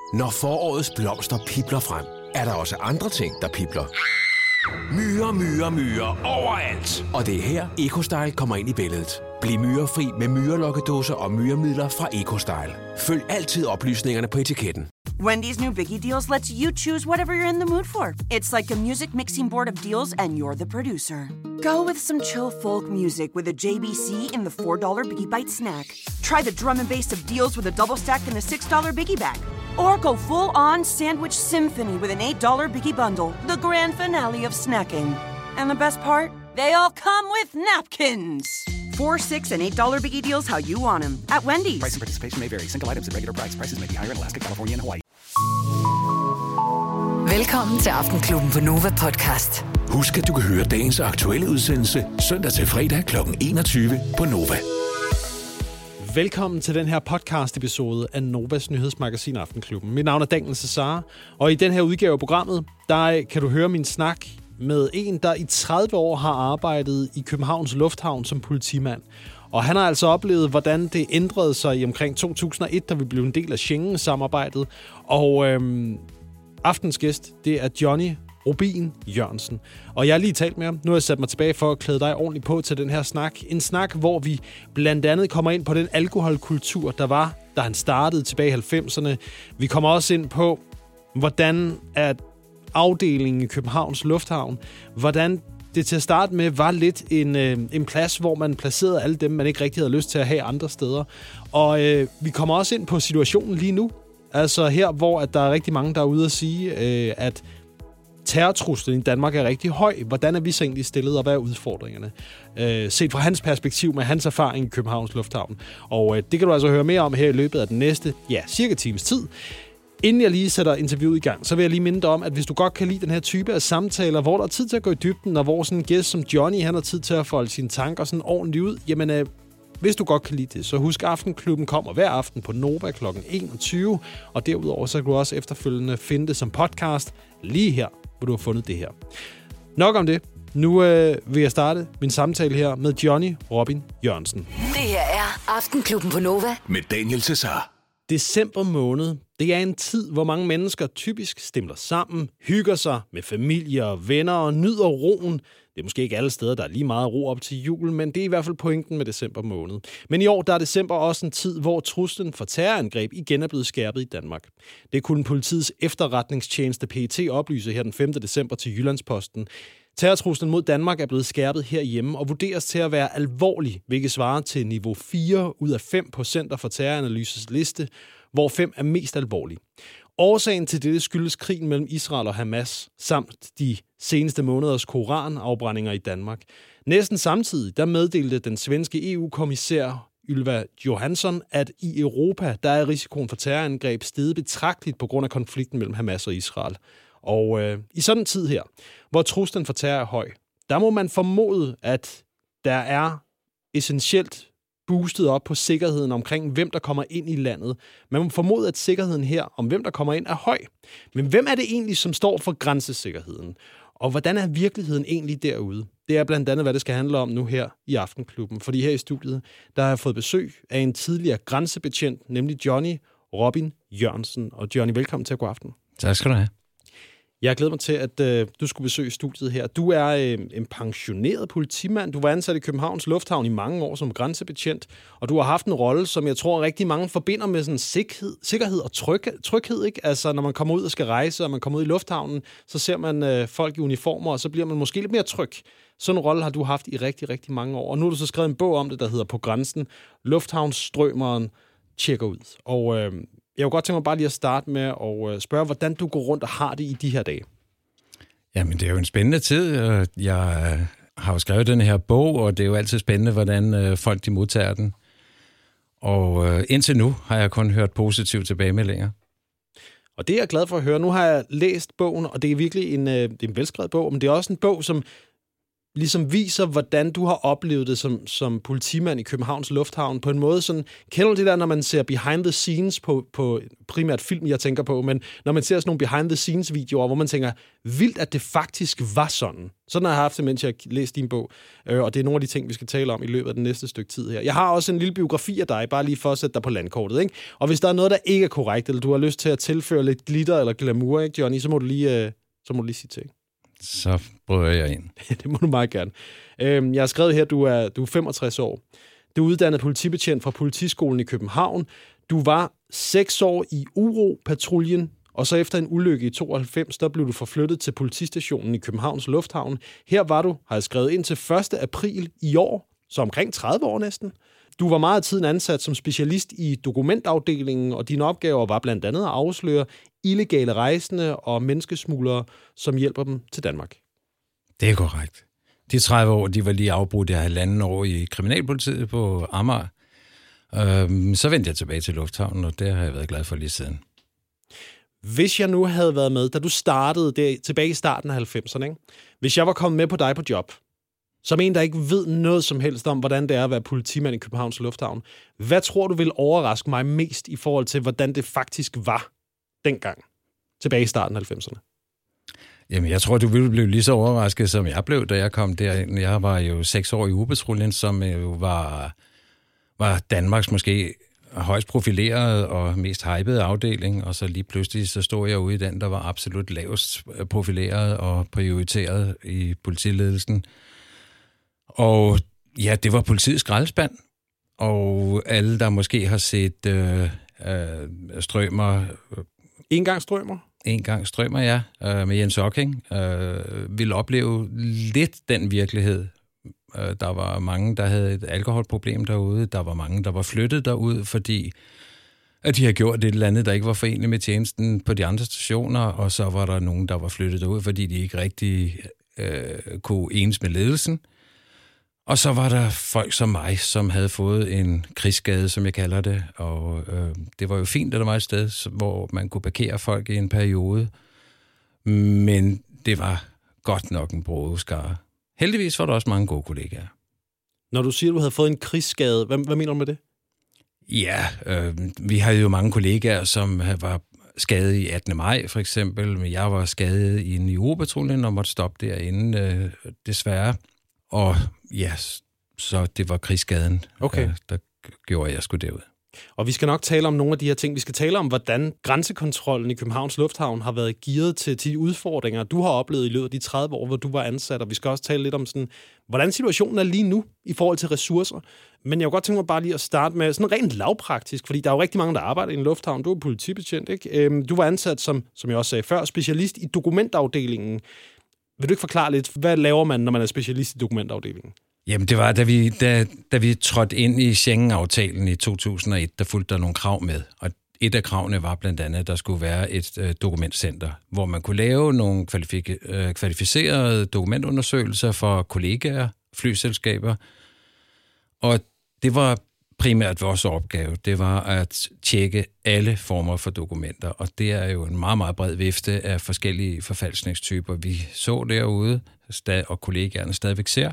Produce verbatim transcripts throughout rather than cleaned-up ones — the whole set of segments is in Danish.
Når forårets blomster pibler frem, er der også andre ting, der pibler. Myrer, myrer, myrer overalt. Og det er her, EcoStyle kommer ind i billedet. Bliv myrefri med myrelokkedåser og myremidler fra EcoStyle. Følg altid oplysningerne på etiketten. Wendy's new Biggie Deals lets you choose whatever you're in the mood for. It's like a music mixing board of deals, and you're the producer. Go with some chill folk music with a J B C in the four dollar Biggie Bite snack. Try the drum and bass of deals with a double stack in the six dollar Biggie Bag. Or go full-on sandwich symphony with an eight dollar Biggie Bundle, the grand finale of snacking. And the best part? They all come with napkins. Four, six, and eight dollar Biggie Deals how you want them at Wendy's. Price and participation may vary. Single items at regular price. Prices may be higher in Alaska, California, and Hawaii. Velkommen til Aftenklubben på Nova Podcast. Husk, at du kan høre dagens aktuelle udsendelse søndag til fredag klokken enogtyve på Nova. Velkommen til den her podcast-episode af Novas nyhedsmagasin Aftenklubben. Mit navn er Daniel Cesar, og i den her udgave af programmet, der kan du høre min snak med en, der i tredive år har arbejdet i Københavns Lufthavn som politimand. Og han har altså oplevet, hvordan det ændrede sig i omkring to tusind og et, da vi blev en del af Schengen-samarbejdet. Og øhm, aftens gæst, det er Johnny Robin Jørgensen. Og jeg har lige talt med ham. Nu har jeg sat mig tilbage for at klæde dig ordentligt på til den her snak. En snak, hvor vi blandt andet kommer ind på den alkoholkultur, der var, da han startede tilbage i halvfemserne. Vi kommer også ind på, hvordan at afdelingen i Københavns Lufthavn, hvordan det til at starte med var lidt en, øh, en plads, hvor man placerede alle dem, man ikke rigtig havde lyst til at have andre steder. Og øh, vi kommer også ind på situationen lige nu. Altså her, hvor at der er rigtig mange, der er ude at sige, øh, at terrortruslen i Danmark er rigtig høj. Hvordan er vi så egentlig stillet, og hvad er udfordringerne? Øh, set fra hans perspektiv med hans erfaring i Københavns Lufthavn. Og øh, det kan du altså høre mere om her i løbet af den næste, ja, cirka times tid. Inden jeg lige sætter interviewet i gang, så vil jeg lige minde dig om, at hvis du godt kan lide den her type af samtaler, hvor der er tid til at gå i dybden, og hvor sådan en gæst som Johnny, han har tid til at folde sine tanker sådan ordentligt ud, jamen øh, hvis du godt kan lide det, så husk, Aftenklubben kommer hver aften på Nova klokken enogtyve, og derudover så kan du også efterfølgende finde det som podcast lige her, hvor du har fundet det her. Nok om det. Nu øh, vil jeg starte min samtale her med Johnny Robin Jørgensen. Det her er Aftenklubben på Nova Med Daniel Cesar. December måned, det er en tid, hvor mange mennesker typisk stimler sammen, hygger sig med familie og venner og nyder roen. Det er måske ikke alle steder, der er lige meget ro op til julen, men det er i hvert fald pointen med december måned. Men i år der er december også en tid, hvor truslen for terrorangreb igen er blevet skærpet i Danmark. Det kunne politiets efterretningstjeneste P E T oplyse her den femte december til Jyllandsposten. Terrortruslen mod Danmark er blevet skærpet herhjemme og vurderes til at være alvorlig, hvilket svarer til niveau fire ud af fem på Center for Terroranalyses liste, hvor fem er mest alvorlige. Årsagen til dette skyldes krigen mellem Israel og Hamas, samt de seneste måneders koranafbrændinger i Danmark. Næsten samtidig der meddelte den svenske E U-kommissær Ylva Johansson, at i Europa der er risikoen for terrorangreb steget betragteligt på grund af konflikten mellem Hamas og Israel. Og øh, i sådan en tid her, hvor truslen for terror er høj, der må man formode, at der er essentielt boostet op på sikkerheden omkring, hvem der kommer ind i landet. Man må formode, at sikkerheden her, om hvem der kommer ind, er høj. Men hvem er det egentlig, som står for grænsesikkerheden? Og hvordan er virkeligheden egentlig derude? Det er blandt andet, hvad det skal handle om nu her i Aftenklubben. Fordi her i studiet, der har jeg fået besøg af en tidligere grænsebetjent, nemlig Johnny Robin Jørgensen. Og Johnny, velkommen til at gå aften. Tak skal du have. Jeg glæder mig til, at øh, du skulle besøge studiet her. Du er øh, en pensioneret politimand. Du var ansat i Københavns Lufthavn i mange år som grænsebetjent, og du har haft en rolle, som jeg tror rigtig mange forbinder med sådan sikkerhed, sikkerhed og tryg, tryghed. Ikke? Altså, når man kommer ud og skal rejse, og man kommer ud i lufthavnen, så ser man øh, folk i uniformer, og så bliver man måske lidt mere tryg. Sådan en rolle har du haft i rigtig, rigtig mange år. Og nu har du så skrevet en bog om det, der hedder På grænsen. Lufthavnsstrømeren tjekker ud. Og øh, jeg kunne godt tænke mig bare lige at starte med at spørge, hvordan du går rundt og har det i de her dage. Jamen, det er jo en spændende tid. Jeg har jo skrevet den her bog, og det er jo altid spændende, hvordan folk de modtager den. Og indtil nu har jeg kun hørt positive tilbagemeldinger. Og det er jeg glad for at høre. Nu har jeg læst bogen, og det er virkelig en, det er en velskrevet bog, men det er også en bog, som ligesom viser, hvordan du har oplevet det som, som politimand i Københavns Lufthavn, på en måde sådan, kender du det der, når man ser behind the scenes på, på primært film, jeg tænker på, men når man ser sådan nogle behind the scenes videoer, hvor man tænker, vildt, at det faktisk var sådan. Sådan har jeg haft det, mens jeg har læst din bog, øh, og det er nogle af de ting, vi skal tale om i løbet af den næste stykke tid her. Jeg har også en lille biografi af dig, bare lige for at sætte dig på landkortet, ikke? Og hvis der er noget, der ikke er korrekt, eller du har lyst til at tilføre lidt glitter eller glamour, ikke, Johnny, så må du lige, øh, så må du lige sige til. Så prøver jeg ind. Det må du meget gerne. Øhm, jeg har skrevet her, at du er, du er femogtres år. Du er uddannet politibetjent fra Politiskolen i København. Du var seks år i Uro-patruljen, og så efter en ulykke i tooghalvfems, der blev du forflyttet til politistationen i Københavns Lufthavn. Her var du, har jeg skrevet, ind til første april i år, så omkring tredive år næsten. Du var meget af tiden ansat som specialist i dokumentafdelingen, og dine opgaver var blandt andet at afsløre illegale rejsende og menneskesmuglere, som hjælper dem til Danmark. Det er korrekt. De tredive år, de var lige afbrudt af halvanden år i kriminalpolitiet på Amager. Øhm, så vendte jeg tilbage til Lufthavnen, og det har jeg været glad for lige siden. Hvis jeg nu havde været med, da du startede der, tilbage i starten af halvfemserne, ikke? Hvis jeg var kommet med på dig på job, som en, der ikke ved noget som helst om, hvordan det er at være politimand i Københavns Lufthavn, hvad tror du vil overraske mig mest i forhold til, hvordan det faktisk var dengang, tilbage i starten af halvfemserne? Jamen, jeg tror, du ville blive lige så overrasket, som jeg blev, da jeg kom derind. Jeg var jo seks år i Uropatruljen, som jo var, var Danmarks måske højst profileret og mest hypede afdeling, og så lige pludselig så stod jeg ude i den, der var absolut lavest profileret og prioriteret i politiledelsen. Og ja, det var politiets skraldespand, og alle, der måske har set øh, øh, Strømer... En gang Strømer? En gang Strømer, ja, øh, med Jens Ocking, øh, ville opleve lidt den virkelighed. Øh, der var mange, der havde et alkoholproblem derude. Der var mange, der var flyttet derud, fordi at de havde gjort et eller andet, der ikke var foreneligt med tjenesten på de andre stationer, og så var der nogen, der var flyttet derud, fordi de ikke rigtig øh, kunne enes med ledelsen. Og så var der folk som mig, som havde fået en krigsskade, som jeg kalder det, og øh, det var jo fint, at der var et sted, hvor man kunne parkere folk i en periode, men det var godt nok en brudeskare. Heldigvis var der også mange gode kollegaer. Når du siger, at du havde fået en krigsskade, hvad, hvad mener du med det? Ja, øh, vi havde jo mange kollegaer, som var skadet i attende maj, for eksempel, men jeg var skadet i en Uropatruljen og måtte stoppe derinde, øh, desværre. Og ja, så det var krigsskaden, okay. der, der gjorde, at jeg skulle derud. Og vi skal nok tale om nogle af de her ting. Vi skal tale om, hvordan grænsekontrollen i Københavns Lufthavn har været gearet til, til de udfordringer, du har oplevet i løbet af de tredive år, hvor du var ansat. Og vi skal også tale lidt om, sådan, hvordan situationen er lige nu i forhold til ressourcer. Men jeg kunne godt tænke mig bare lige at starte med sådan rent lavpraktisk, fordi der er jo rigtig mange, der arbejder i en lufthavn. Du er politibetjent, ikke? Du var ansat som, som jeg også sagde før, specialist i dokumentafdelingen. Vil du ikke forklare lidt, hvad laver man, når man er specialist i dokumentafdelingen? Jamen, det var, da vi, da, da vi trådte ind i Schengen-aftalen i to tusind og et, der fulgte der nogle krav med. Og et af kravene var blandt andet, at der skulle være et øh, dokumentcenter, hvor man kunne lave nogle kvalifik- øh, kvalificerede dokumentundersøgelser for kollegaer, flyselskaber. Og det var primært vores opgave. Det var at tjekke alle former for dokumenter. Og det er jo en meget, meget bred vifte af forskellige forfalskningstyper, vi så derude, og kollegaerne stadigvæk ser.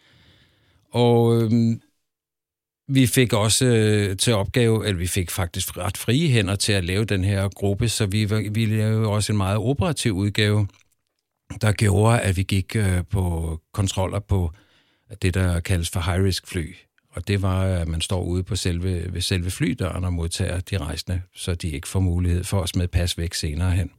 Og øhm, vi fik også øh, til opgave, eller vi fik faktisk ret frie hænder til at lave den her gruppe, så vi, vi lavede også en meget operativ udgave, der gjorde, at vi gik øh, på kontroller på det, der kaldes for high-risk fly. Og det var, at man står ude på selve, ved selve flydøren og modtager de rejsende, så de ikke får mulighed for at smide pas væk senere hen.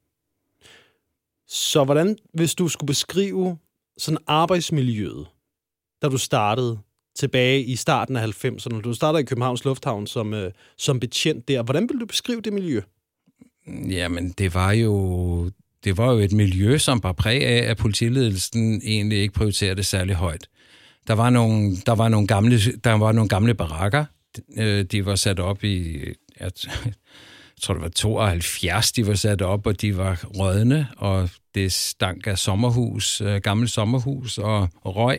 Så hvordan, hvis du skulle beskrive sådan arbejdsmiljøet, da du startede tilbage i starten af halvfemserne, du startede i Københavns Lufthavn som, øh, som betjent der, hvordan vil du beskrive det miljø? Jamen, det var jo, det var jo et miljø, som var præg af, at politiledelsen egentlig ikke prioriterede det særlig højt. Der var nogle, der var nogle gamle, der var nogle gamle barakker. De var sat op i, jeg tror det var tooghalvfjerds, de var sat op, og de var rådne, og det stank af sommerhus, gammelt sommerhus og røg.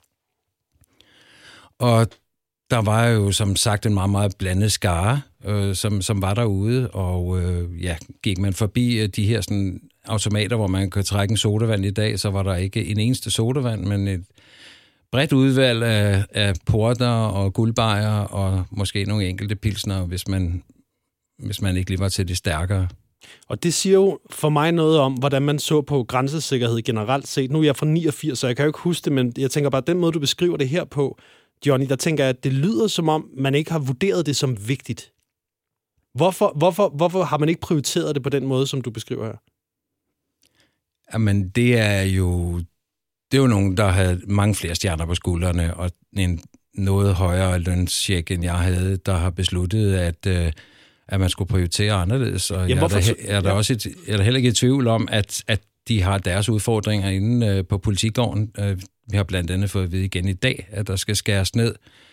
Og der var jo som sagt en meget, meget blandet skare, øh, som, som var derude, og øh, ja, gik man forbi de her sådan automater, hvor man kan trække en sodavand i dag, så var der ikke en eneste sodavand, men et bredt udvalg af, af porter og guldbajer og måske nogle enkelte pilsner, hvis man, hvis man ikke lige var til det stærkere. Og det siger jo for mig noget om, hvordan man så på grænsesikkerhed generelt set. Nu er jeg fra niogfirs, så jeg kan jo ikke huske det, men jeg tænker bare, at den måde, du beskriver det her på, Johnny, der tænker jeg, at det lyder som om, man ikke har vurderet det som vigtigt. Hvorfor, hvorfor, hvorfor har man ikke prioriteret det på den måde, som du beskriver her? Jamen, det er jo, det er jo nogen, der havde mange flere stjerner på skuldrene, og en noget højere lønscheck, end jeg havde, der har besluttet, at, øh, at man skulle prioritere anderledes. Og Jamen, jeg er, der, er der ja. også et, er der heller ikke i tvivl om, at, at de har deres udfordringer inde øh, på politigården. Øh, vi har blandt andet fået at vide igen i dag, at der skal skæres ned,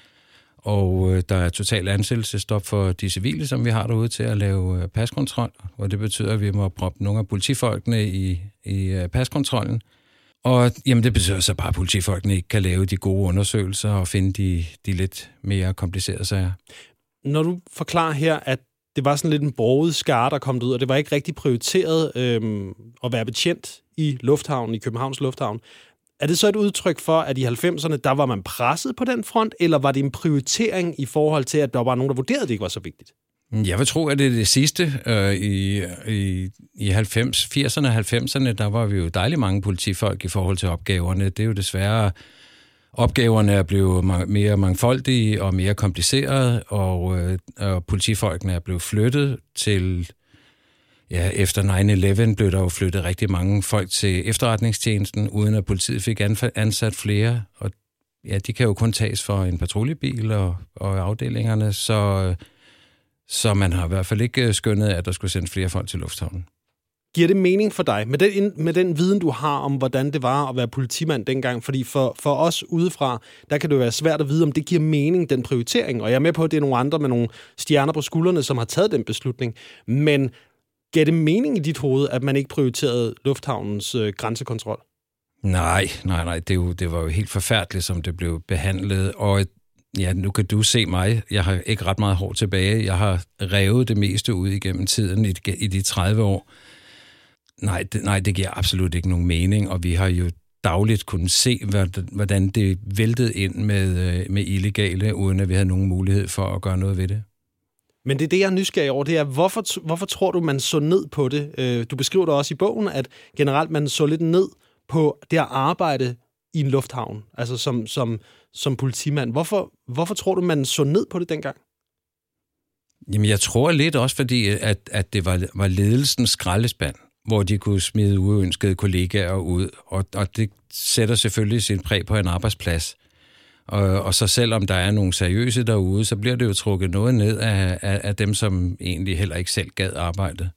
og øh, der er total ansættelsesstop for de civile, som vi har derude til at lave øh, paskontrol, og det betyder, at vi må proppe nogle af politifolkene i, i øh, paskontrollen. Og jamen, det betyder så bare, at politifolkene ikke kan lave de gode undersøgelser og finde de, de lidt mere komplicerede sager. Når du forklarer her, at det var sådan lidt en broget skare, der kom ud, og det var ikke rigtig prioriteret øhm, at være betjent i lufthavnen, i Københavns Lufthavn. Er det så et udtryk for, at i halvfemserne, der var man presset på den front, eller var det en prioritering i forhold til, at der var nogen, der vurderede, at det ikke var så vigtigt? Jeg vil tro, at det er det sidste. Øh, i, i, I halvfems, firserne og halvfemserne, der var vi jo dejligt mange politifolk i forhold til opgaverne. Det er jo desværre, opgaverne er blevet mere mangfoldige og mere komplicerede, og, øh, og politifolkene er blevet flyttet til... Ja, efter nine eleven blev der jo flyttet rigtig mange folk til efterretningstjenesten, uden at politiet fik ansat flere. Og ja, de kan jo kun tages for en patruljebil og, og afdelingerne, så, så man har i hvert fald ikke skønnet, at der skulle sendes flere folk til lufthavnen. Giver det mening for dig, med den, med den viden, du har om, hvordan det var at være politimand dengang? Fordi for, for os udefra, der kan det jo være svært at vide, om det giver mening, den prioritering. Og jeg er med på, at det er nogle andre med nogle stjerner på skuldrene, som har taget den beslutning. Men gav det mening i dit hoved, at man ikke prioriterede lufthavnens øh, grænsekontrol? Nej, nej, nej. Det, er jo, det var jo helt forfærdeligt, som det blev behandlet. Og ja, nu kan du se mig. Jeg har ikke ret meget hår tilbage. Jeg har revet det meste ud igennem tiden i, i de tredive år. Nej det, nej, det giver absolut ikke nogen mening, og vi har jo dagligt kunnet se, hvordan det væltede ind med, med illegale, uden at vi havde nogen mulighed for at gøre noget ved det. Men det er det, jeg er nysgerrig over, det er, hvorfor, hvorfor tror du, man så ned på det? Du beskriver det også i bogen, at generelt man så lidt ned på det at arbejde i en lufthavn, altså som, som, som politimand. Hvorfor, hvorfor tror du, man så ned på det dengang? Jamen, jeg tror lidt også, fordi at, at det var, var ledelsens skraldespand, hvor de kunne smide uønskede kollegaer ud, og, og det sætter selvfølgelig sin præg på en arbejdsplads. Og, og så selvom der er nogle seriøse derude, så bliver det jo trukket noget ned af, af, af dem, som egentlig heller ikke selv gad arbejde.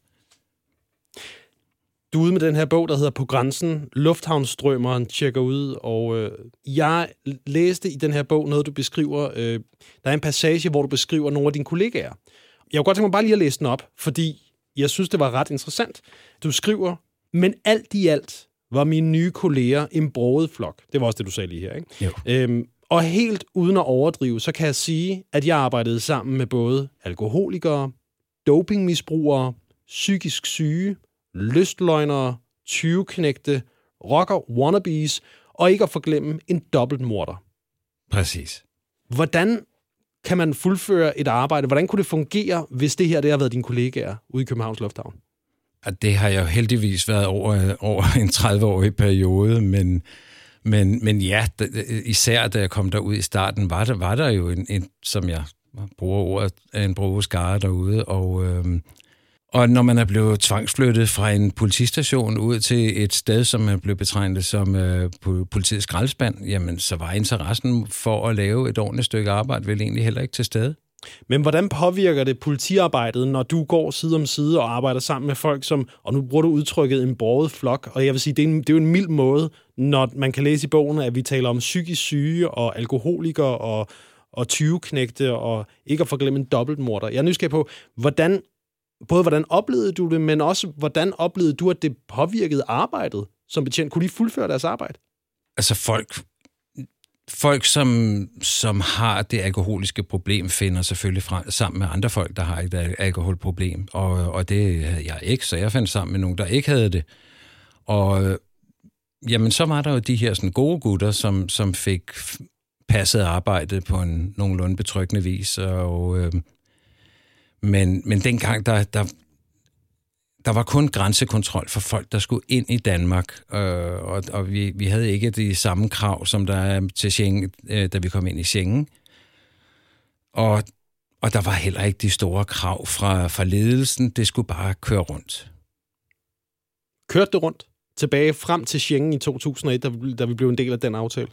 Du er ude med den her bog, der hedder På grænsen. Lufthavnsstrømmeren tjekker ud, og øh, jeg læste i den her bog noget, du beskriver. Øh, der er en passage, hvor du beskriver nogle af dine kollegaer. Jeg kunne godt tænke mig bare lige at læse den op, fordi jeg synes, det var ret interessant. Du skriver, men alt i alt var mine nye kolleger en broget flok. Det var også det, du sagde lige her, ikke? Jo. Øhm, og helt uden at overdrive, så kan jeg sige, at jeg arbejdede sammen med både alkoholikere, dopingmisbrugere, psykisk syge, lystløgnere, tyveknægte, rocker wannabes, og ikke at forglemme en dobbeltmorder. Præcis. Hvordan kan man fuldføre et arbejde? Hvordan kunne det fungere, hvis det her det har været dine kollegaer ude i Københavns Lufthavn? Det har jo heldigvis været over, over en tredive-årig periode, men, men, men ja, især da jeg kom derud i starten, var der, var der jo en, en, som jeg bruger ordet, en brugeskare derude, og, øhm, og når man er blevet tvangsflyttet fra en politistation ud til et sted, som man blev betegnet som øh, politiets skraldespand, jamen så var interessen for at lave et ordentligt stykke arbejde vel egentlig heller ikke til stede. Men hvordan påvirker det politiarbejdet, når du går side om side og arbejder sammen med folk, som, og nu bruger du udtrykket en broget flok, og jeg vil sige, det er, en, det er jo en mild måde, når man kan læse i bogen, at vi taler om psykisk syge og alkoholikere og, og tyveknægte og ikke at forglemme en dobbeltmorder. Jeg er nysgerrig på, hvordan, både hvordan oplevede du det, men også hvordan oplevede du, at det påvirkede arbejdet som betjent? Kunne de fuldføre deres arbejde? Altså folk... folk, som, som har det alkoholiske problem, finder selvfølgelig frem, sammen med andre folk, der har et alkoholproblem. Og, og det havde jeg ikke, så jeg fandt sammen med nogen, der ikke havde det. Og jamen, så var der jo de her sådan, gode gutter, som, som fik passet arbejdet på en nogenlunde betryggende vis. Og, øh, men, men dengang, der, der, der var kun grænsekontrol for folk, der skulle ind i Danmark. Øh, og og vi, vi havde ikke de samme krav, som der er til Schengen, øh, da vi kom ind i Schengen. Og, og der var heller ikke de store krav fra, fra ledelsen. Det skulle bare køre rundt. Kørte det rundt? Tilbage frem til Schengen i to tusind og et, da vi, da vi blev en del af den aftale?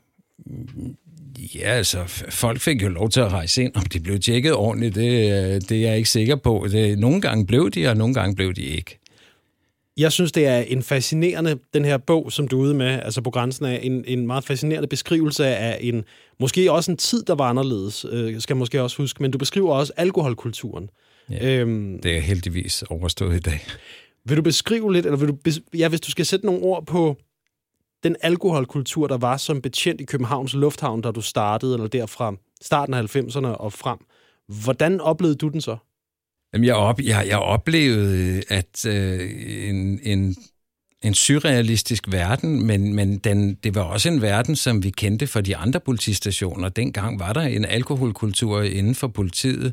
Ja, altså, folk fik jo lov til at rejse ind. Om de blev tjekket ordentligt, det, det er jeg ikke sikker på. Det, nogle gange blev de, og nogle gange blev de ikke. Jeg synes, det er en fascinerende, den her bog, som du er ude med, altså På grænsen af, en, en meget fascinerende beskrivelse af en, måske også en tid, der var anderledes, øh, skal jeg måske også huske, men du beskriver også alkoholkulturen. Ja, øhm, det er heldigvis overstået i dag. Vil du beskrive lidt, eller vil du, ja, hvis du skal sætte nogle ord på den alkoholkultur, der var som betjent i Københavns Lufthavn, da du startede, eller derfra starten af halvfemserne og frem. Hvordan oplevede du den så? Jamen, jeg, op, jeg, jeg oplevede, at øh, en, en, en surrealistisk verden, men, men den, det var også en verden, som vi kendte fra de andre politistationer. Dengang var der en alkoholkultur inden for politiet,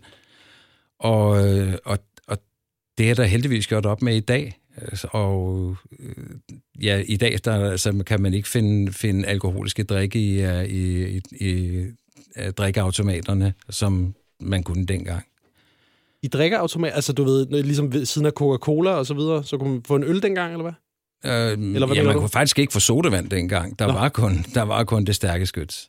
og, og, og det er der heldigvis gjort op med i dag. Og ja, i dag der, altså, kan man ikke finde, finde alkoholiske drikke i, i, i, i drikkeautomaterne, som man kunne dengang. I drikkeautomat, altså du ved, ligesom ved siden af Coca-Cola og så videre, så kunne man få en øl dengang, eller hvad? Øh, eller hvad ja, man du? Kunne faktisk ikke få sodavand dengang. Der var, kun, der var kun det stærke skyts.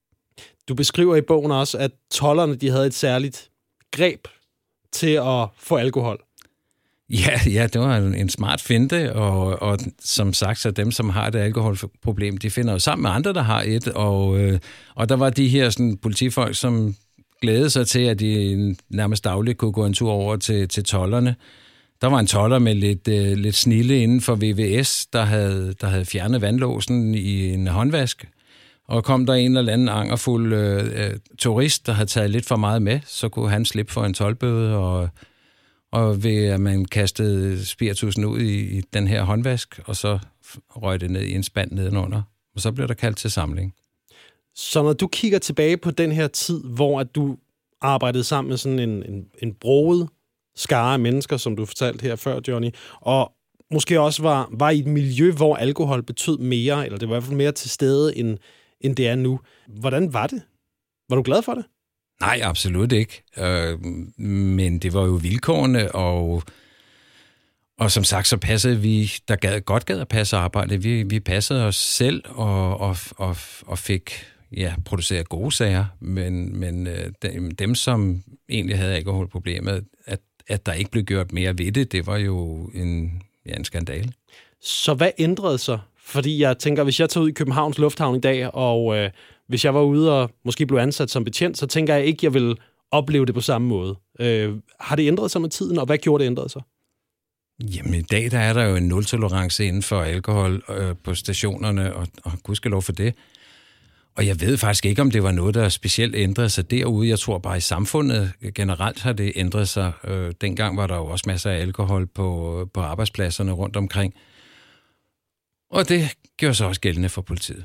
Du beskriver i bogen også, at tolderne, de havde et særligt greb til at få alkohol. Ja, ja, det var en smart finte, og, og som sagt, så dem, som har et alkoholproblem, de finder jo sammen med andre, der har et, og, øh, og der var de her sådan, politifolk, som glædede sig til, at de nærmest dagligt kunne gå en tur over til, til tolderne. Der var en tolder med lidt, øh, lidt snille inden for V V S, der havde, der havde fjernet vandlåsen i en håndvask, og kom der en eller anden angerfuld øh, turist, der havde taget lidt for meget med, så kunne han slippe for en toldbøde, og Og ved at man kastede spiritusen ud i, i den her håndvask, og så røg det ned i en spand nedenunder. Og så blev der kaldt til samling. Så når du kigger tilbage på den her tid, hvor at du arbejdede sammen med sådan en, en, en broget skare af mennesker, som du fortalte her før, Johnny, og måske også var, var i et miljø, hvor alkohol betød mere, eller det var i hvert fald mere til stede, end, end det er nu. Hvordan var det? Var du glad for det? Nej, absolut ikke. Øh, men det var jo vilkårene, og, og som sagt, så passede vi, der gad, godt gad at passe arbejde. Vi, vi passede os selv og, og, og, og fik ja, produceret gode sager, men, men dem, dem, som egentlig havde alkoholproblemet, at, at der ikke blev gjort mere ved det, det var jo en, ja, en skandale. Så hvad ændrede sig? Fordi jeg tænker, hvis jeg tager ud i Københavns Lufthavn i dag, og øh, hvis jeg var ude og måske blev ansat som betjent, så tænker jeg ikke, jeg vil opleve det på samme måde. Øh, har det ændret sig med tiden, og hvad gjorde det ændret sig? Jamen i dag, der er der jo en nul-tolerance inden for alkohol øh, på stationerne, og, og gudskelov for det. Og jeg ved faktisk ikke, om det var noget, der specielt ændrede sig derude. Jeg tror bare, i samfundet generelt har det ændret sig. Øh, dengang var der jo også masser af alkohol på, på arbejdspladserne rundt omkring. Og det gør sig også gældende for politiet.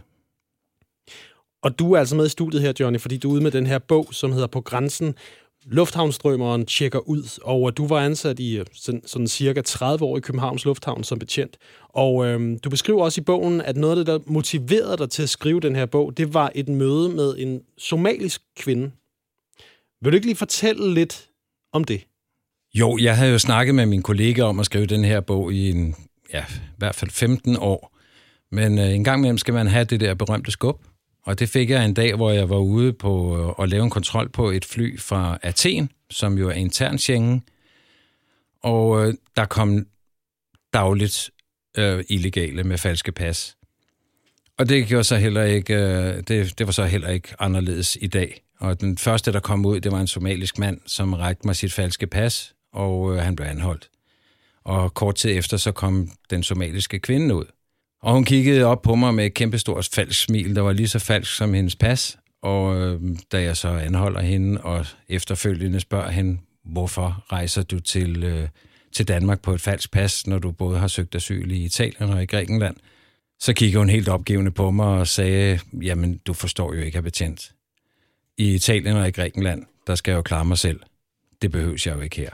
Og du er altså med i studiet her, Johnny, fordi du er ude med den her bog, som hedder På grænsen. Lufthavnsstrømmeren tjekker ud, og du var ansat i sådan, sådan cirka tredive år i Københavns Lufthavn som betjent. Og øhm, du beskriver også i bogen, at noget af det, der motiverede dig til at skrive den her bog, det var et møde med en somalisk kvinde. Vil du ikke lige fortælle lidt om det? Jo, jeg havde jo snakket med min kollega om at skrive den her bog i en, ja, i hvert fald femten år. Men øh, en gang imellem skal man have det der berømte skub. Og det fik jeg en dag, hvor jeg var ude på at lave en kontrol på et fly fra Athen, som jo er intern Schengen. Og øh, der kom dagligt øh, illegale med falske pas. Og det gjorde så heller ikke, øh, det, det var så heller ikke anderledes i dag. Og den første, der kom ud, det var en somalisk mand, som rækte mig sit falske pas, og øh, han blev anholdt. Og kort tid efter, så kom den somaliske kvinde ud. Og hun kiggede op på mig med et kæmpestort falsk smil, der var lige så falsk som hendes pas. Og øh, da jeg så anholder hende og efterfølgende spørger hende, hvorfor rejser du til, øh, til Danmark på et falsk pas, når du både har søgt asyl i Italien og i Grækenland, så kiggede hun helt opgivende på mig og sagde, jamen du forstår jo ikke, at betjent. I Italien og i Grækenland, der skal jeg jo klare mig selv. Det behøves jeg jo ikke her.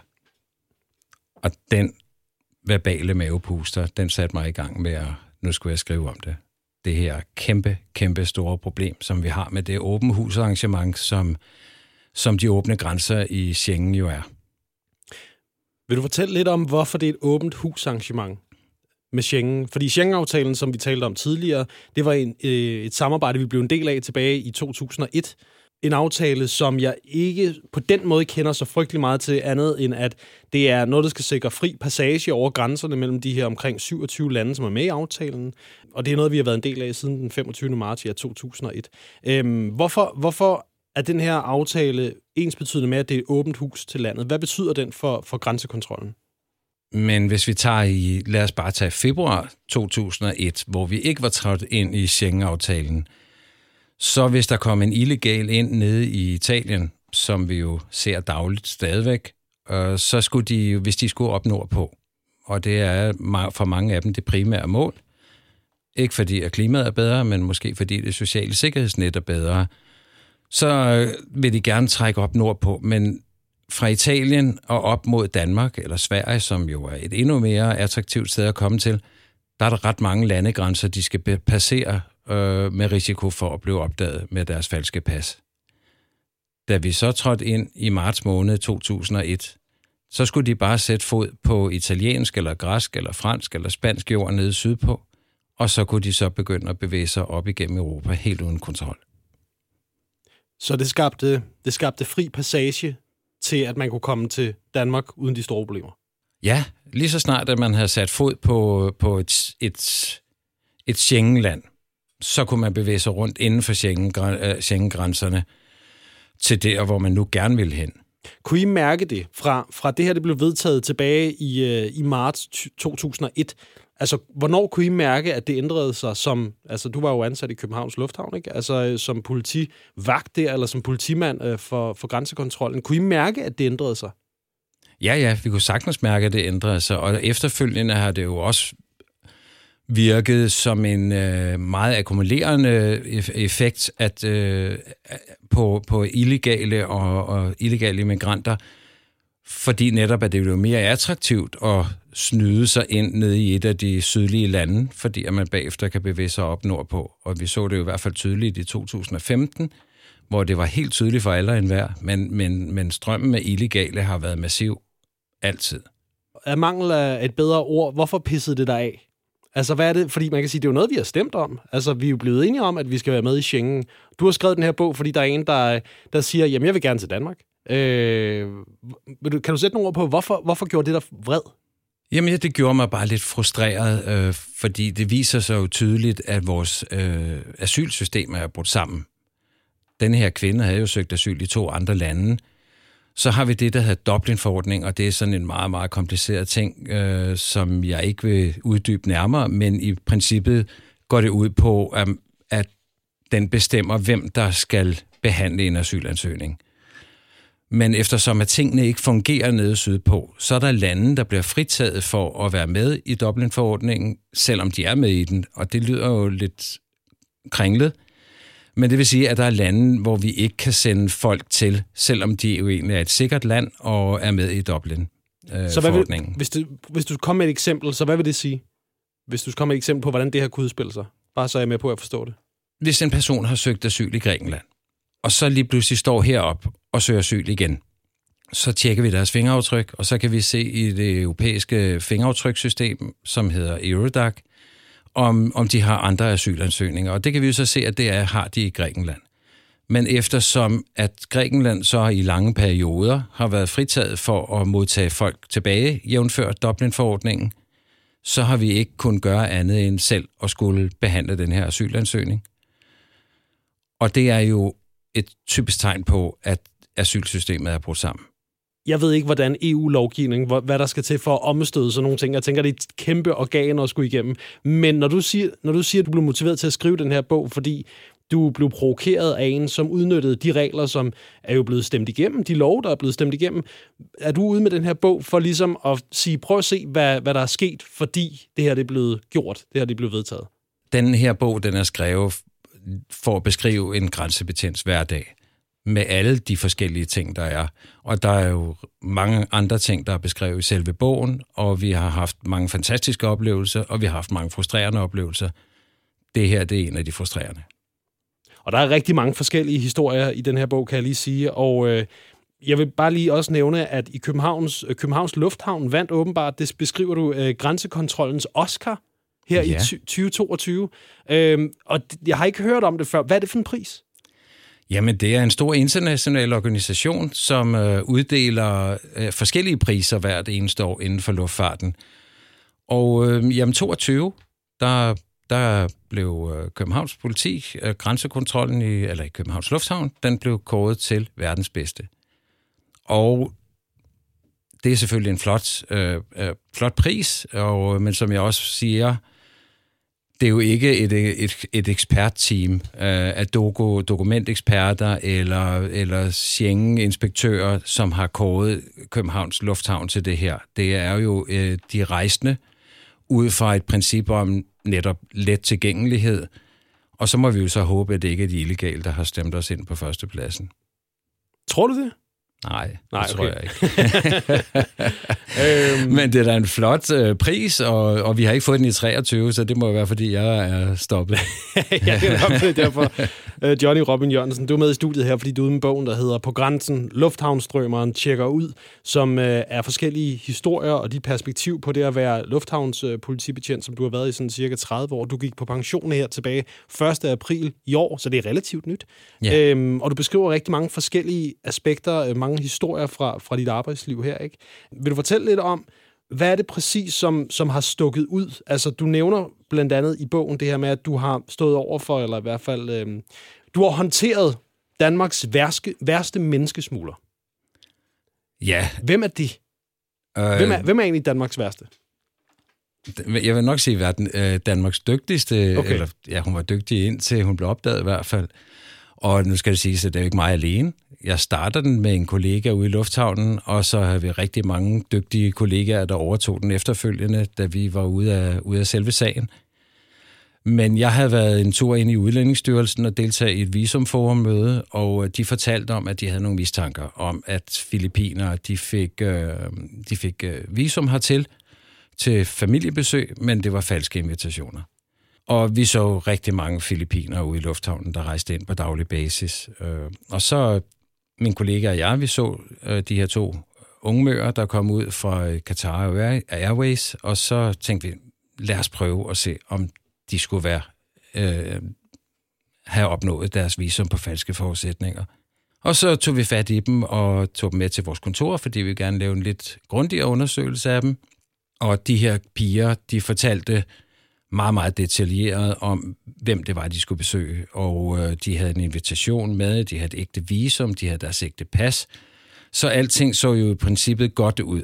Og den verbale mavepuster, den satte mig i gang med at, nu skulle jeg skrive om det. Det her kæmpe, kæmpe store problem, som vi har med det åbent husarrangement, som, som de åbne grænser i Schengen jo er. Vil du fortælle lidt om, hvorfor det er et åbent husarrangement med Schengen? Fordi Schengen-aftalen, som vi talte om tidligere, det var en, øh, et samarbejde, vi blev en del af tilbage i to tusind og et. En aftale, som jeg ikke på den måde kender så frygtelig meget til andet, end at det er noget, der skal sikre fri passage over grænserne mellem de her omkring syvogtyve lande, som er med i aftalen. Og det er noget, vi har været en del af siden den femogtyvende marts i to tusind og et. Øhm, hvorfor, hvorfor er den her aftale ensbetydende med, at det er et åbent hus til landet? Hvad betyder den for, for grænsekontrollen? Men hvis vi tager i, lad os bare tage februar to tusind og et, hvor vi ikke var trådt ind i Schengen-aftalen, så hvis der kom en illegal ind nede i Italien, som vi jo ser dagligt stadigvæk, øh, så skulle de, hvis de skulle op nordpå, og det er for mange af dem det primære mål, ikke fordi at klimaet er bedre, men måske fordi det sociale sikkerhedsnet er bedre, så vil de gerne trække op nordpå, men fra Italien og op mod Danmark eller Sverige, som jo er et endnu mere attraktivt sted at komme til, der er der ret mange landegrænser, de skal passere øh, med risiko for at blive opdaget med deres falske pas. Da vi så trådte ind i marts måned to tusind og et, så skulle de bare sætte fod på italiensk eller græsk eller fransk eller spansk jord nede sydpå, og så kunne de så begynde at bevæge sig op igennem Europa helt uden kontrol. Så det skabte, det skabte fri passage til, at man kunne komme til Danmark uden de store problemer? Ja, lige så snart, at man havde sat fod på, på et, et, et Schengen-land, så kunne man bevæge sig rundt inden for Schengen, Schengen-grænserne til der, hvor man nu gerne ville hen. Kunne I mærke det fra, fra det her, det blev vedtaget tilbage i, i marts to tusind og et? Altså, hvornår kunne I mærke, at det ændrede sig som... Altså, du var jo ansat i Københavns Lufthavn, ikke? Altså, som politivagt der, eller som politimand øh, for, for grænsekontrollen. Kunne I mærke, at det ændrede sig? Ja, ja, vi kunne sagtens mærke, at det ændrede sig. Og efterfølgende har det jo også virket som en øh, meget akkumulerende effekt at, øh, på, på illegale og, og illegale migranter, fordi netop at det er jo mere attraktivt at snyde sig ind ned i et af de sydlige lande, fordi at man bagefter kan bevæge sig op nordpå. Og vi så det jo i hvert fald tydeligt i to tusind og femten, hvor det var helt tydeligt for alle og enhver, men, men, men strømmen af illegale har været massiv altid. Af mangel af et bedre ord, hvorfor pissede det der af? Altså, hvad er det? Fordi man kan sige, det er jo noget, vi har stemt om. Altså, vi er jo blevet enige om, at vi skal være med i Schengen. Du har skrevet den her bog, fordi der er en, der, der siger, jamen, jeg vil gerne til Danmark. Øh, kan du sætte nogle ord på, hvorfor, hvorfor gjorde det der vred? Jamen, ja, det gjorde mig bare lidt frustreret, øh, fordi det viser sig jo tydeligt, at vores øh, asylsystem er brudt sammen. Den her kvinde havde jo søgt asyl i to andre lande. Så har vi det, der hedder Dublin-forordning, og det er sådan en meget, meget kompliceret ting, øh, som jeg ikke vil uddybe nærmere, men i princippet går det ud på, at, at den bestemmer, hvem der skal behandle en asylansøgning. Men eftersom at tingene ikke fungerer nede sydpå, så er der lande, der bliver fritaget for at være med i Dublin-forordningen, selvom de er med i den, og det lyder jo lidt kringlet. Men det vil sige, at der er lande, hvor vi ikke kan sende folk til, selvom de jo egentlig er et sikkert land og er med i Dublin-forordningen. Så hvad vil, hvis, du, hvis du kommer med et eksempel, så hvad vil det sige? Hvis du kommer med et eksempel på, hvordan det her kunne udspille sig. Bare så er jeg med på at forstå det. Hvis en person har søgt asyl i Grækenland, og så lige pludselig står herop og søger asyl igen, så tjekker vi deres fingeraftryk, og så kan vi se i det europæiske fingeraftrykssystem, som hedder Eurodac, om, om de har andre asylansøgninger. Og det kan vi jo så se, at det er, har de i Grækenland. Men eftersom at Grækenland så i lange perioder har været fritaget for at modtage folk tilbage, jævnfør Dublin-forordningen, så har vi ikke kunnet gøre andet end selv at skulle behandle den her asylansøgning. Og det er jo et typisk tegn på, at asylsystemet er brudt sammen. jeg ved ikke, hvordan E U-lovgivning, hvad der skal til for at omstøde sådan nogle ting. Jeg tænker, det er et kæmpe organ at skulle igennem. Men når du siger, når du siger, at du blev motiveret til at skrive den her bog, fordi du blev provokeret af en, som udnyttede de regler, som er jo blevet stemt igennem, de love, der er blevet stemt igennem. Er du ude med den her bog for ligesom at sige, prøv at se, hvad, hvad der er sket, fordi det her det er blevet gjort, det her det er blevet vedtaget? Den her bog, den er skrevet for at beskrive en grænsebetjents hverdag med alle de forskellige ting, der er. Og der er jo mange andre ting, der er beskrevet i selve bogen, og vi har haft mange fantastiske oplevelser, og vi har haft mange frustrerende oplevelser. Det her, det er en af de frustrerende. Og der er rigtig mange forskellige historier i den her bog, kan jeg lige sige, og øh, jeg vil bare lige også nævne, at i Københavns, øh, Københavns Lufthavn vandt åbenbart, det beskriver du, øh, grænsekontrollens Oscar her ja. i tyve toogtyve. Øh, og jeg har ikke hørt om det før. Hvad er det for en pris? Jamen, det er en stor international organisation, som øh, uddeler øh, forskellige priser hvert eneste år inden for luftfarten. Og øh, jamen, toogtyve, der... Der blev Københavns politi, grænsekontrollen i, eller i Københavns Lufthavn, den blev kåret til verdens bedste. Og det er selvfølgelig en flot, øh, flot pris, og, men som jeg også siger, det er jo ikke et, et, et ekspertteam øh, af doku, dokumenteksperter eller, eller Schengen-inspektører, som har kåret Københavns Lufthavn til det her. Det er jo øh, de rejsende, ud fra et princip om netop let tilgængelighed. Og så må vi jo så håbe, at det ikke er de illegale, der har stemt os ind på førstepladsen. Tror du det? Nej, Nej det okay. tror jeg ikke. øhm. Men det er da en flot øh, pris, og, og vi har ikke fået den i treogtyve, så det må jo være, fordi jeg er stoppet. Ja, det er derfor. Johnny Robin Jørgensen, du er med i studiet her, fordi du er ude med bogen, der hedder På grænsen, Lufthavnsstrømeren tjekker ud, som øh, er forskellige historier og de perspektiv på det at være lufthavns øh, politibetjent, som du har været i sådan cirka tredive år. Du gik på pension her tilbage første april i år, så det er relativt nyt. Ja. Øhm, og du beskriver rigtig mange forskellige aspekter, mange historier fra, fra dit arbejdsliv her, ikke? Vil du fortælle lidt om, hvad er det præcis, som, som har stukket ud? Altså, du nævner blandt andet i bogen det her med, at du har stået over for, eller i hvert fald, øh, du har håndteret Danmarks værste, værste menneskesmugler. Ja. Hvem er de? Øh, hvem, er, hvem er egentlig Danmarks værste? Jeg vil nok sige, at øh, Danmarks dygtigste, okay. eller ja, hun var dygtig indtil hun blev opdaget i hvert fald. Og nu skal det siges, at det er jo ikke mig alene. Jeg starter den med en kollega ude i lufthavnen, og så har vi rigtig mange dygtige kollegaer, der overtog den efterfølgende, da vi var ude af, ude af selve sagen. Men jeg havde været en tur ind i Udlændingsstyrelsen og deltaget i et visumforummøde, og de fortalte om, at de havde nogle mistanker om, at filippinere de fik, øh, de fik øh, visum hertil til familiebesøg, men det var falske invitationer. Og vi så rigtig mange filippinere ude i lufthavnen, der rejste ind på daglig basis. Og så min kollega og jeg, vi så de her to unge møer, der kom ud fra Qatar Airways, og så tænkte vi, lad os prøve at se, om de skulle være, øh, have opnået deres visum på falske forudsætninger. Og så tog vi fat i dem og tog dem med til vores kontor, fordi vi gerne lave en lidt grundigere undersøgelse af dem. Og de her piger, de fortalte meget, meget detaljeret om, hvem det var, de skulle besøge. Og øh, de havde en invitation med, de havde et ægte visum, de havde deres ægte pas. Så alting så jo i princippet godt ud.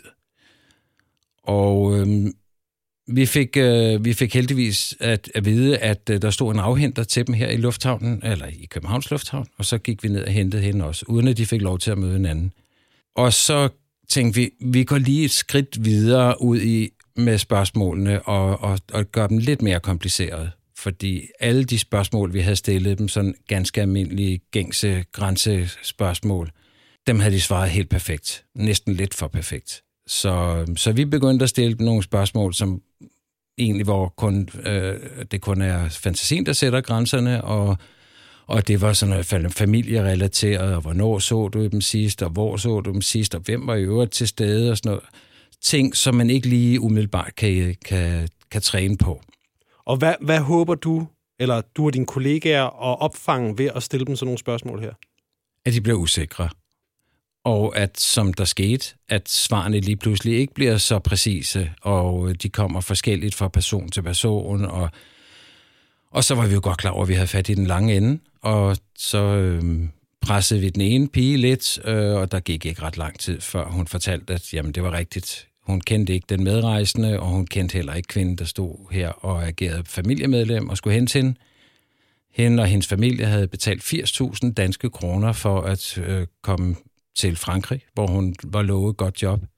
Og øh, vi, fik, øh, vi fik heldigvis at, at vide, at øh, der stod en afhenter til dem her i lufthavnen, eller i Københavns Lufthavn, og så gik vi ned og hentede hende også, uden at de fik lov til at møde hinanden. Og så tænkte vi, vi går lige et skridt videre ud i med spørgsmålene og, og, og gøre dem lidt mere komplicerede. Fordi alle de spørgsmål, vi havde stillet dem, sådan ganske almindelige, gængse grænsespørgsmål, dem havde de svaret helt perfekt. Næsten lidt for perfekt. Så, så vi begyndte at stille dem nogle spørgsmål, som egentlig hvor kun, øh, det kun er fantasien, der sætter grænserne, og, og det var sådan noget familierelateret, og hvornår så du dem sidst, og hvor så du dem sidst, og hvem var i øvrigt til stede, og sådan noget. Ting, som man ikke lige umiddelbart kan, kan, kan træne på. Og hvad, hvad håber du, eller du og dine kollegaer, at opfange ved at stille dem sådan nogle spørgsmål her? At de bliver usikre. Og at, som der skete, at svarene lige pludselig ikke bliver så præcise, og de kommer forskelligt fra person til person, og, og så var vi jo godt klar over, at vi havde fat i den lange ende, og så øh, pressede vi den ene pige lidt, øh, og der gik ikke ret lang tid, før hun fortalte, at jamen, det var rigtigt. Hun kendte ikke den medrejsende, og hun kendte heller ikke kvinden, der stod her og agerede familiemedlem og skulle hente hende. Hende og hendes familie havde betalt firs tusind danske kroner for at øh, komme til Frankrig, hvor hun var lovet et godt job.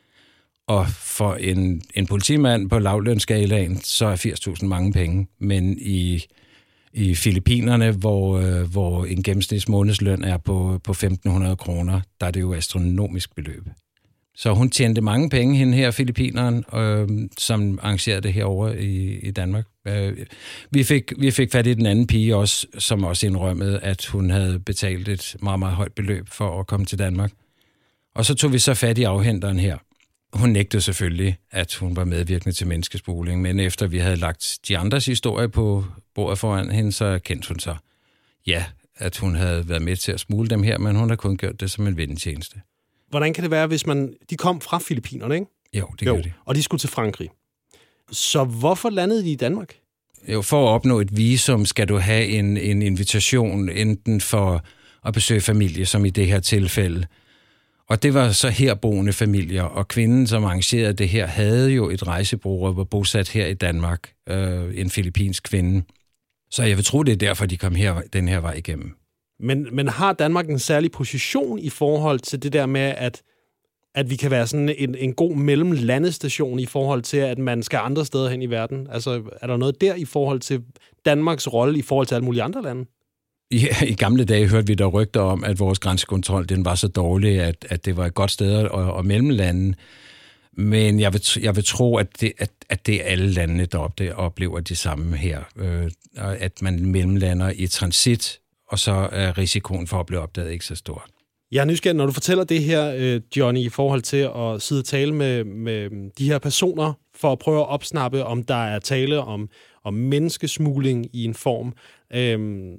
Og for en, en politimand på lavlønsskalaen, så er firs tusind mange penge. Men i, i Filippinerne, hvor, øh, hvor en gennemsnitsmånedsløn er på, på femten hundrede kroner, der er det jo astronomisk beløb. Så hun tjente mange penge, hende her, filippineren, øh, som arrangerede det herovre i, i Danmark. Øh, vi, fik, vi fik fat i den anden pige også, som også indrømmede, at hun havde betalt et meget, meget højt beløb for at komme til Danmark. Og så tog vi så fat i afhenteren her. Hun nægtede selvfølgelig, at hun var medvirkende til menneskesmugling, men efter vi havde lagt de andres historie på bordet foran hende, så kendte hun så, ja, at hun havde været med til at smugle dem her, men hun har kun gjort det som en vennetjeneste. Hvordan kan det være, hvis man... De kom fra Filippinerne, ikke? Jo, det gjorde de. Og de skulle til Frankrig. Så hvorfor landede de i Danmark? Jo, for at opnå et visum skal du have en, en invitation, enten for at besøge familie, som i det her tilfælde. Og det var så herboende familier, og kvinden, som arrangerede det her, havde jo et rejsebureau og var bosat her i Danmark. Øh, en filippinsk kvinde. Så jeg vil tro, det er derfor, de kom her, den her vej igennem. Men, men har Danmark en særlig position i forhold til det der med, at, at vi kan være sådan en, en god mellemlandestation i forhold til, at man skal andre steder hen i verden? Altså, er der noget der i forhold til Danmarks rolle i forhold til alle mulige andre lande? I, I gamle dage hørte vi der rygter om, at vores grænsekontrol den var så dårlig, at, at det var et godt sted at, at mellemlande. Men jeg vil, jeg vil tro, at det, at, at det er alle landene, der oplever det samme her. Øh, at man mellemlander i transit, og så er risikoen for at blive opdaget ikke så stor. Jeg er nysgerrig, når du fortæller det her, Johnny, i forhold til at sidde og tale med, med de her personer, for at prøve at opsnappe, om der er tale om, om menneskesmugling i en form. Øhm,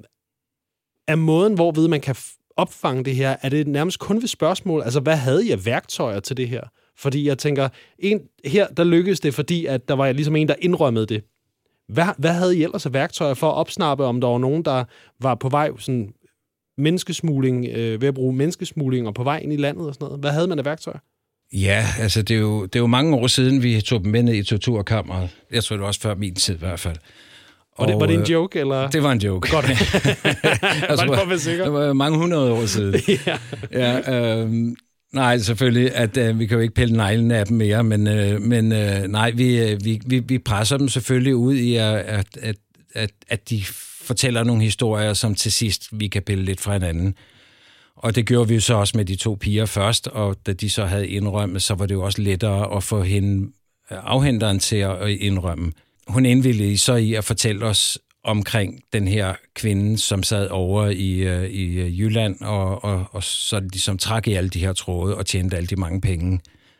er måden, hvorved man kan opfange det her, er det nærmest kun ved spørgsmål? Altså, hvad havde I af værktøjer til det her? Fordi jeg tænker, en, her der lykkedes det, fordi at der var ligesom en, der indrømmede det. Hvad, hvad havde I ellers af værktøjer for at opsnappe, om der var nogen, der var på vej sådan menneskesmugling, øh, ved at bruge menneskesmugling og på vej ind i landet og sådan noget? Hvad havde man af værktøjer? Ja, altså det er jo, det er jo mange år siden, vi tog dem med ned i torturkammeret. Jeg tror, det var også før min tid i hvert fald. Og, og det, var det en joke, eller? Det var en joke. Godt. altså, var det for sikker? Det var mange hundrede år siden. ja. ja øhm, nej, selvfølgelig, at øh, vi kan jo ikke pille neglen af dem mere, men, øh, men øh, nej, vi, vi, vi, vi presser dem selvfølgelig ud i, at, at, at, at de fortæller nogle historier, som til sidst vi kan pille lidt fra hinanden. Og det gjorde vi jo så også med de to piger først, og da de så havde indrømmet, så var det jo også lettere at få hende, afhenteren til at indrømme. Hun indvilligede så i at fortælle os omkring den her kvinde, som sad over i, i Jylland, og, og, og så ligesom trak i alle de her tråde og tjente alle de mange penge.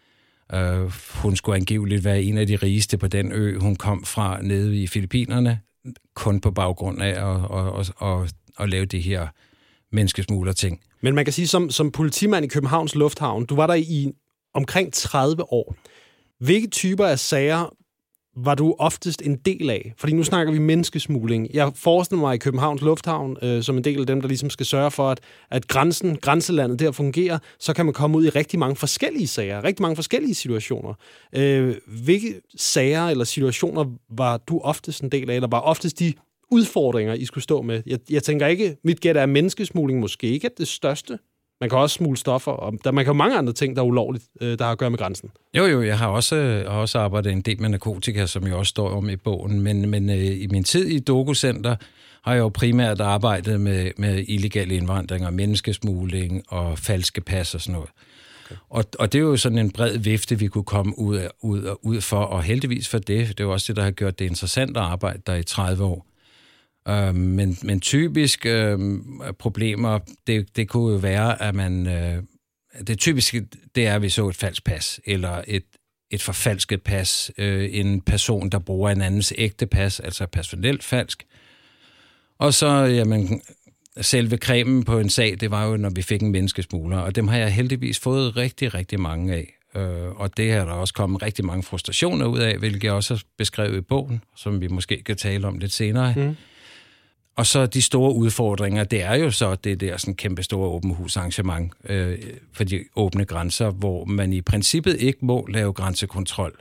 Uh, hun skulle angiveligt være en af de rigeste på den ø, hun kom fra nede i Filippinerne, kun på baggrund af at, at, at, at, at lave det her menneskesmuglerting. Men man kan sige, som, som politimand i Københavns Lufthavn, du var der i omkring tredive år. Hvilke typer af sager var du oftest en del af? Fordi nu snakker vi menneskesmugling. Jeg forestiller mig i Københavns Lufthavn, øh, som en del af dem, der ligesom skal sørge for, at, at grænsen, grænselandet der fungerer, så kan man komme ud i rigtig mange forskellige sager, rigtig mange forskellige situationer. Øh, hvilke sager eller situationer var du oftest en del af, eller var oftest de udfordringer, I skulle stå med? Jeg, jeg tænker ikke, mit gæt er menneskesmugling måske ikke det største. Man kan også smugle stoffer, og der, man kan jo mange andre ting, der er ulovligt, der har at gøre med grænsen. Jo, jo, jeg har også, jeg har også arbejdet en del med narkotika, som jo også står om i bogen, men, men øh, i min tid i DokuCenter har jeg jo primært arbejdet med, med illegal indvandring og menneskesmugling og falske pas og sådan noget. Okay. Og, og det er jo sådan en bred vifte, vi kunne komme ud, ud, ud for, og heldigvis for det. Det er jo også det, der har gjort det interessant at arbejde der i tredive år. Uh, men, men typisk uh, problemer, det, det kunne jo være, at man... Uh, det typiske, det er, at vi så et falsk pas, eller et, et forfalsket pas. Uh, en person, der bruger en andens ægte pas, altså personelt falsk. Og så, jamen, selve cremen på en sag, det var jo, når vi fik en menneskesmugler, og dem har jeg heldigvis fået rigtig, rigtig mange af. Uh, og det har der også kommet rigtig mange frustrationer ud af, hvilket jeg også har beskrevet i bogen, som vi måske kan tale om lidt senere. Mm. Og så de store udfordringer, det er jo så det der sådan kæmpe store åbent hus arrangement øh, for de åbne grænser, hvor man i princippet ikke må lave grænsekontrol.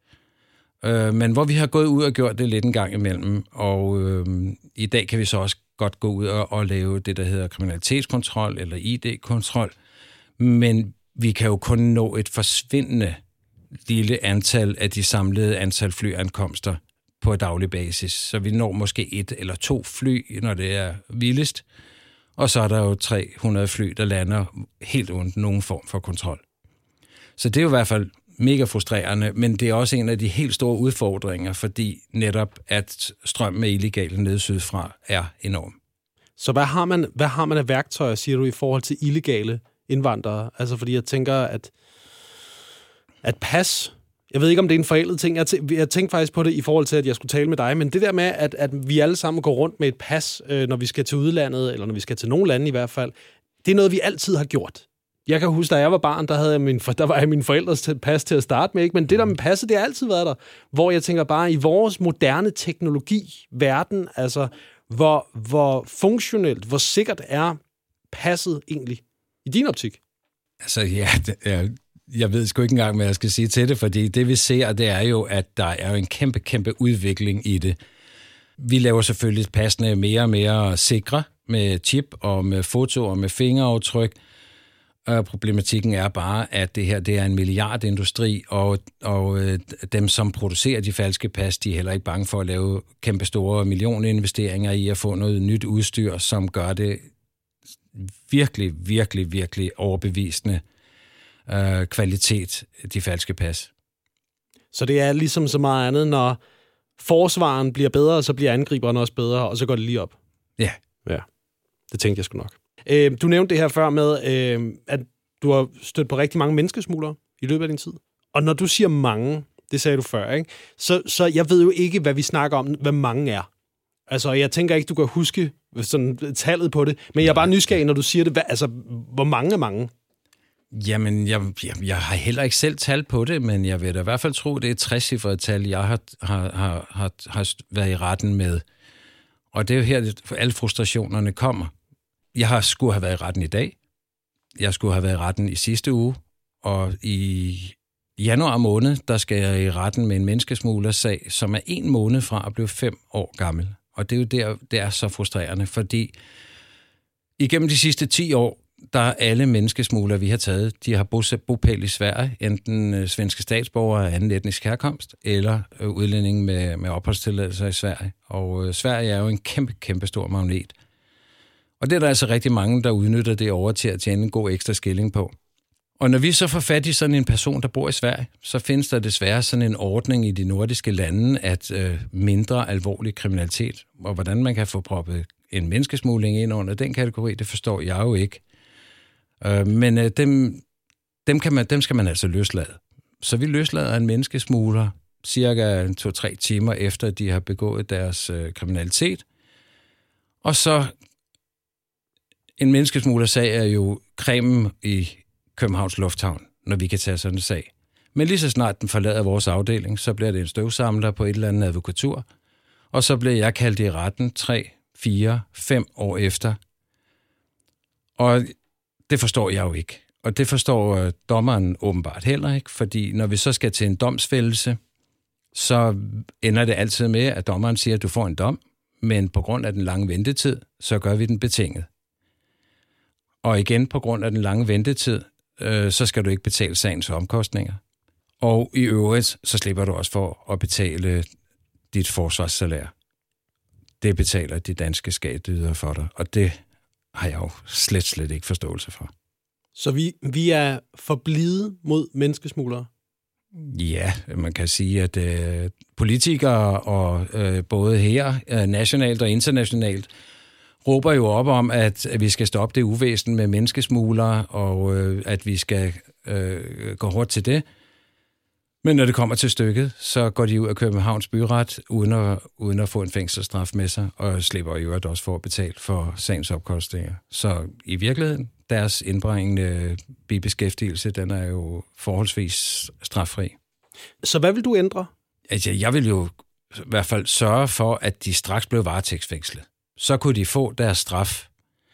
Øh, men hvor vi har gået ud og gjort det lidt en gang imellem, og øh, i dag kan vi så også godt gå ud og, og lave det, der hedder kriminalitetskontrol eller I D-kontrol, men vi kan jo kun nå et forsvindende lille antal af de samlede antal flyankomster på daglig basis. Så vi når måske et eller to fly, når det er vildest, og så er der jo tre hundrede fly, der lander helt uden nogen form for kontrol. Så det er jo i hvert fald mega frustrerende, men det er også en af de helt store udfordringer, fordi netop at strømmen af illegale nede sydfra er enorm. Så hvad har man, hvad har man af værktøjer, siger du, i forhold til illegale indvandrere? Altså fordi jeg tænker, at, at pas... Jeg ved ikke, om det er en forældet ting. Jeg, t- jeg tænkte faktisk på det i forhold til, at jeg skulle tale med dig, men det der med, at, at vi alle sammen går rundt med et pas, øh, når vi skal til udlandet, eller når vi skal til nogle lande i hvert fald, det er noget, vi altid har gjort. Jeg kan huske, da jeg var barn, der, havde jeg min, der var jeg min forældres pas til at starte med, ikke? Men det der med passet, det har altid været der. Hvor jeg tænker bare, i vores moderne teknologi, verden, altså, hvor, hvor funktionelt, hvor sikkert er passet egentlig i din optik? Altså, ja, det er... Jeg ved sgu ikke engang, hvad jeg skal sige til det, fordi det vi ser, det er jo, at der er jo en kæmpe, kæmpe udvikling i det. Vi laver selvfølgelig passene mere og mere sikre med chip og med foto og med fingeraftryk. Og problematikken er bare, at det her det er en milliardindustri, og, og dem, som producerer de falske pas, de er heller ikke bange for at lave kæmpe store millioninvesteringer i at få noget nyt udstyr, som gør det virkelig, virkelig, virkelig overbevisende Øh, kvalitet, de falske pas. Så det er ligesom så meget andet, når forsvaren bliver bedre, så bliver angriberen også bedre, og så går det lige op. Ja. Ja, det tænkte jeg sgu nok. Øh, du nævnte det her før med, øh, at du har stødt på rigtig mange menneskesmuglere i løbet af din tid. Og når du siger mange, det sagde du før, ikke? Så, så jeg ved jo ikke, hvad vi snakker om, hvad mange er. Altså, jeg tænker ikke, du kan huske sådan tallet på det, men jeg er bare nysgerrig, når du siger det. Hvad, altså, hvor mange er mange? Jamen, jeg, jeg, jeg har heller ikke selv tal på det, men jeg vil da i hvert fald tro, det er et trecifret tal, jeg har, har, har, har, har været i retten med. Og det er jo her, at alle frustrationerne kommer. Jeg har skulle have været i retten i dag. Jeg skulle have været i retten i sidste uge. Og i januar måned, der skal jeg i retten med en menneskesmuglersag, som er en måned fra at blive fem år gammel. Og det er jo der, det er så frustrerende, fordi igennem de sidste ti år, der er alle menneskesmuglere, vi har taget, de har bopæl i Sverige, enten svenske statsborgere af anden etnisk herkomst, eller udlændinge med, med opholdstilladelser i Sverige. Og øh, Sverige er jo en kæmpe, kæmpe stor magnet. Og det er der altså rigtig mange, der udnytter det over til at tjene en god ekstra skilling på. Og når vi så får fat i sådan en person, der bor i Sverige, så findes der desværre sådan en ordning i de nordiske lande, at øh, mindre alvorlig kriminalitet, og hvordan man kan få proppet en menneskesmugling ind under den kategori, det forstår jeg jo ikke. Men øh, dem, dem, kan man, dem skal man altså løslade. Så vi løslader en menneskesmugler cirka to-tre timer efter, de har begået deres øh, kriminalitet. Og så en menneskesmuglersag er jo cremen i Københavns Lufthavn, når vi kan tage sådan en sag. Men lige så snart den forlader vores afdeling, så bliver det en støvsamler på et eller andet advokatur. Og så bliver jeg kaldt i retten tre, fire, fem år efter. Og det forstår jeg jo ikke. Og det forstår dommeren åbenbart heller ikke, fordi når vi så skal til en domsfældelse, så ender det altid med, at dommeren siger, at du får en dom, men på grund af den lange ventetid, så gør vi den betinget. Og igen, på grund af den lange ventetid, øh, så skal du ikke betale sagens omkostninger. Og i øvrigt, så slipper du også for at betale dit forsvarssalær. Det betaler de danske skatteydere for dig, og det har jeg jo slet, slet ikke forståelse for. Så vi, vi er forblide mod menneskesmuglere? Ja, man kan sige, at øh, politikere og øh, både her, øh, nationalt og internationalt, råber jo op om, at, at vi skal stoppe det uvæsen med menneskesmuglere, og øh, at vi skal øh, gå hårdt til det. Men når det kommer til stykket, så går de ud af Københavns byret, uden at, uden at få en fængselsstraf med sig, og slipper i øvrigt også for at betale for sagens opkostninger. Så i virkeligheden, deres indbringende bibeskæftigelse, den er jo forholdsvis straffri. Så hvad vil du ændre? Altså, jeg vil jo i hvert fald sørge for, at de straks blev varetægtsfængslet. så kunne de få deres straf.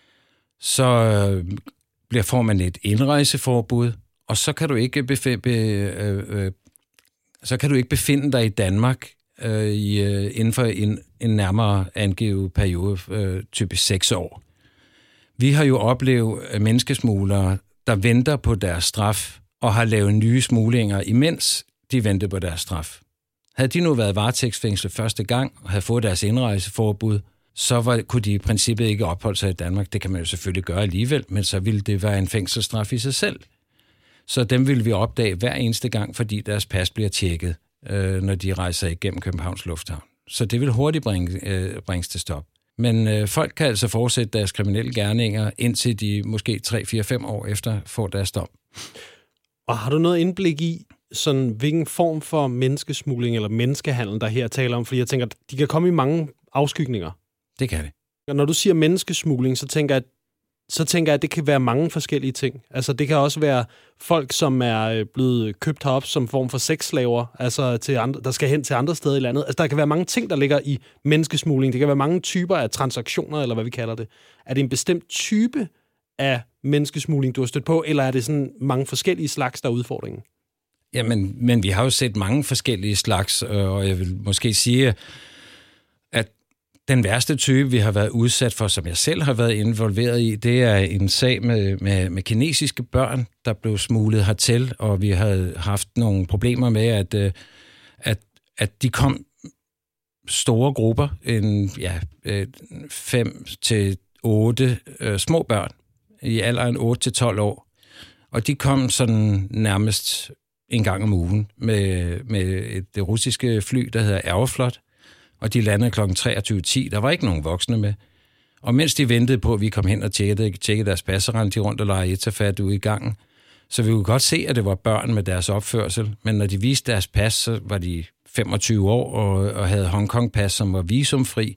Så øh, bliver får man et indrejseforbud, og så kan du ikke befi- be, øh, øh, så kan du ikke befinde dig i Danmark øh, i, øh, inden for en, en nærmere angivet periode, øh, typisk seks år. Vi har jo oplevet menneskesmuglere, der venter på deres straf, og har lavet nye smuglinger, imens de venter på deres straf. Havde de nu været varetægtsfængslet første gang, og havde fået deres indrejseforbud, så var, kunne de i princippet ikke opholde sig i Danmark. Det kan man jo selvfølgelig gøre alligevel, men så ville det være en fængselsstraf i sig selv. Så dem ville vi opdage hver eneste gang, fordi deres pas bliver tjekket, øh, når de rejser igennem Københavns Lufthavn. Så det vil hurtigt bringe, øh, bringes til stop. Men øh, folk kan altså fortsætte deres kriminelle gerninger, indtil de måske tre, fire, fem år efter får deres dom. Og har du noget indblik i, sådan, hvilken form for menneskesmugling eller menneskehandel, der her taler om? Fordi jeg tænker, de kan komme i mange afskygninger. Det kan det. Og når du siger menneskesmugling, så tænker jeg, så tænker jeg, at det kan være mange forskellige ting. Altså, det kan også være folk, som er blevet købt herop som form for sexslaver, altså til andre, der skal hen til andre steder i landet. Altså, der kan være mange ting, der ligger i menneskesmugling. Det kan være mange typer af transaktioner, eller hvad vi kalder det. Er det en bestemt type af menneskesmugling, du har stødt på, eller er det sådan mange forskellige slags, der er udfordringen? Jamen, men vi har jo set mange forskellige slags, og jeg vil måske sige, at den værste type, vi har været udsat for, som jeg selv har været involveret i, det er en sag med, med, med kinesiske børn, der blev smuglet hertil, og vi havde haft nogle problemer med, at, at, at de kom store grupper, en, ja, fem til otte øh, små børn i alderen otte til tolv år, og de kom sådan nærmest en gang om ugen med, med et, det russiske fly, der hedder Aeroflot, og de landede klokken treogtyve ti. Der var ikke nogen voksne med. Og mens de ventede på, at vi kom hen og tjekkede, tjekkede deres pas, så rendte de rundt og legede etterfat ude i gangen. Så vi kunne godt se, at det var børn med deres opførsel, men når de viste deres pas, så var de femogtyve år og, og havde Hongkong-pas, som var visumfri.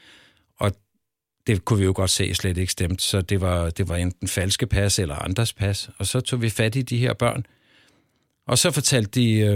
Og det kunne vi jo godt se slet ikke stemt, så det var, det var enten falske pas eller andres pas. Og så tog vi fat i de her børn. Og så fortalte de, øh,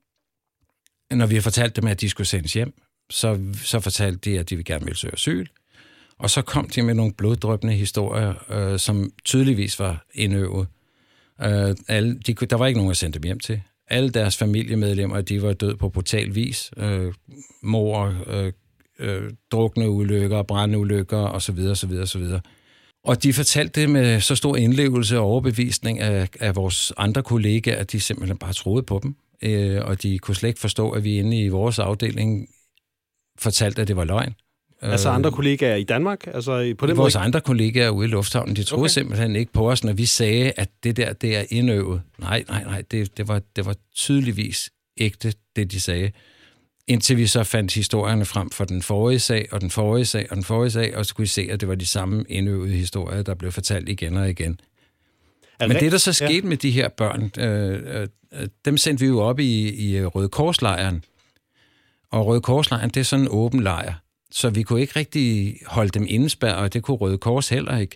når vi har fortalt dem, at de skulle sendes hjem, så, så fortalte de, at de ville gerne ville søge asyl. Og så kom de med nogle bloddrøbende historier, øh, som tydeligvis var indøvet. Øh, alle, de, der var ikke nogen at sende dem hjem til. Alle deres familiemedlemmer, de var død på brutal vis. Øh, mor, øh, øh, drukne ulykker, brandeulykker osv. osv. osv. Og de fortalte det med så stor indlevelse og overbevisning af, af vores andre kollegaer, at de simpelthen bare troede på dem. Øh, og de kunne slet ikke forstå, at vi inde i vores afdeling fortalte, at det var løgn. Altså andre kollegaer i Danmark? Altså på den Vores måde? andre kollegaer ude i lufthavnen, de troede okay. simpelthen ikke på os, når vi sagde, at det der, det er indøvet. Nej, nej, nej, det, det, var, det var tydeligvis ægte, det de sagde. Indtil vi så fandt historierne frem for den forrige sag, og den forrige sag, og den forrige sag, og så kunne vi se, at det var de samme indøvede historier, der blev fortalt igen og igen. Men det, der så skete ja. med de her børn, øh, øh, dem sendte vi jo op i, i Røde Kors-lejren. Og Røde Kors-lejren, det er sådan en åben lejr. Så vi kunne ikke rigtig holde dem indespærret, og det kunne Røde Kors heller ikke.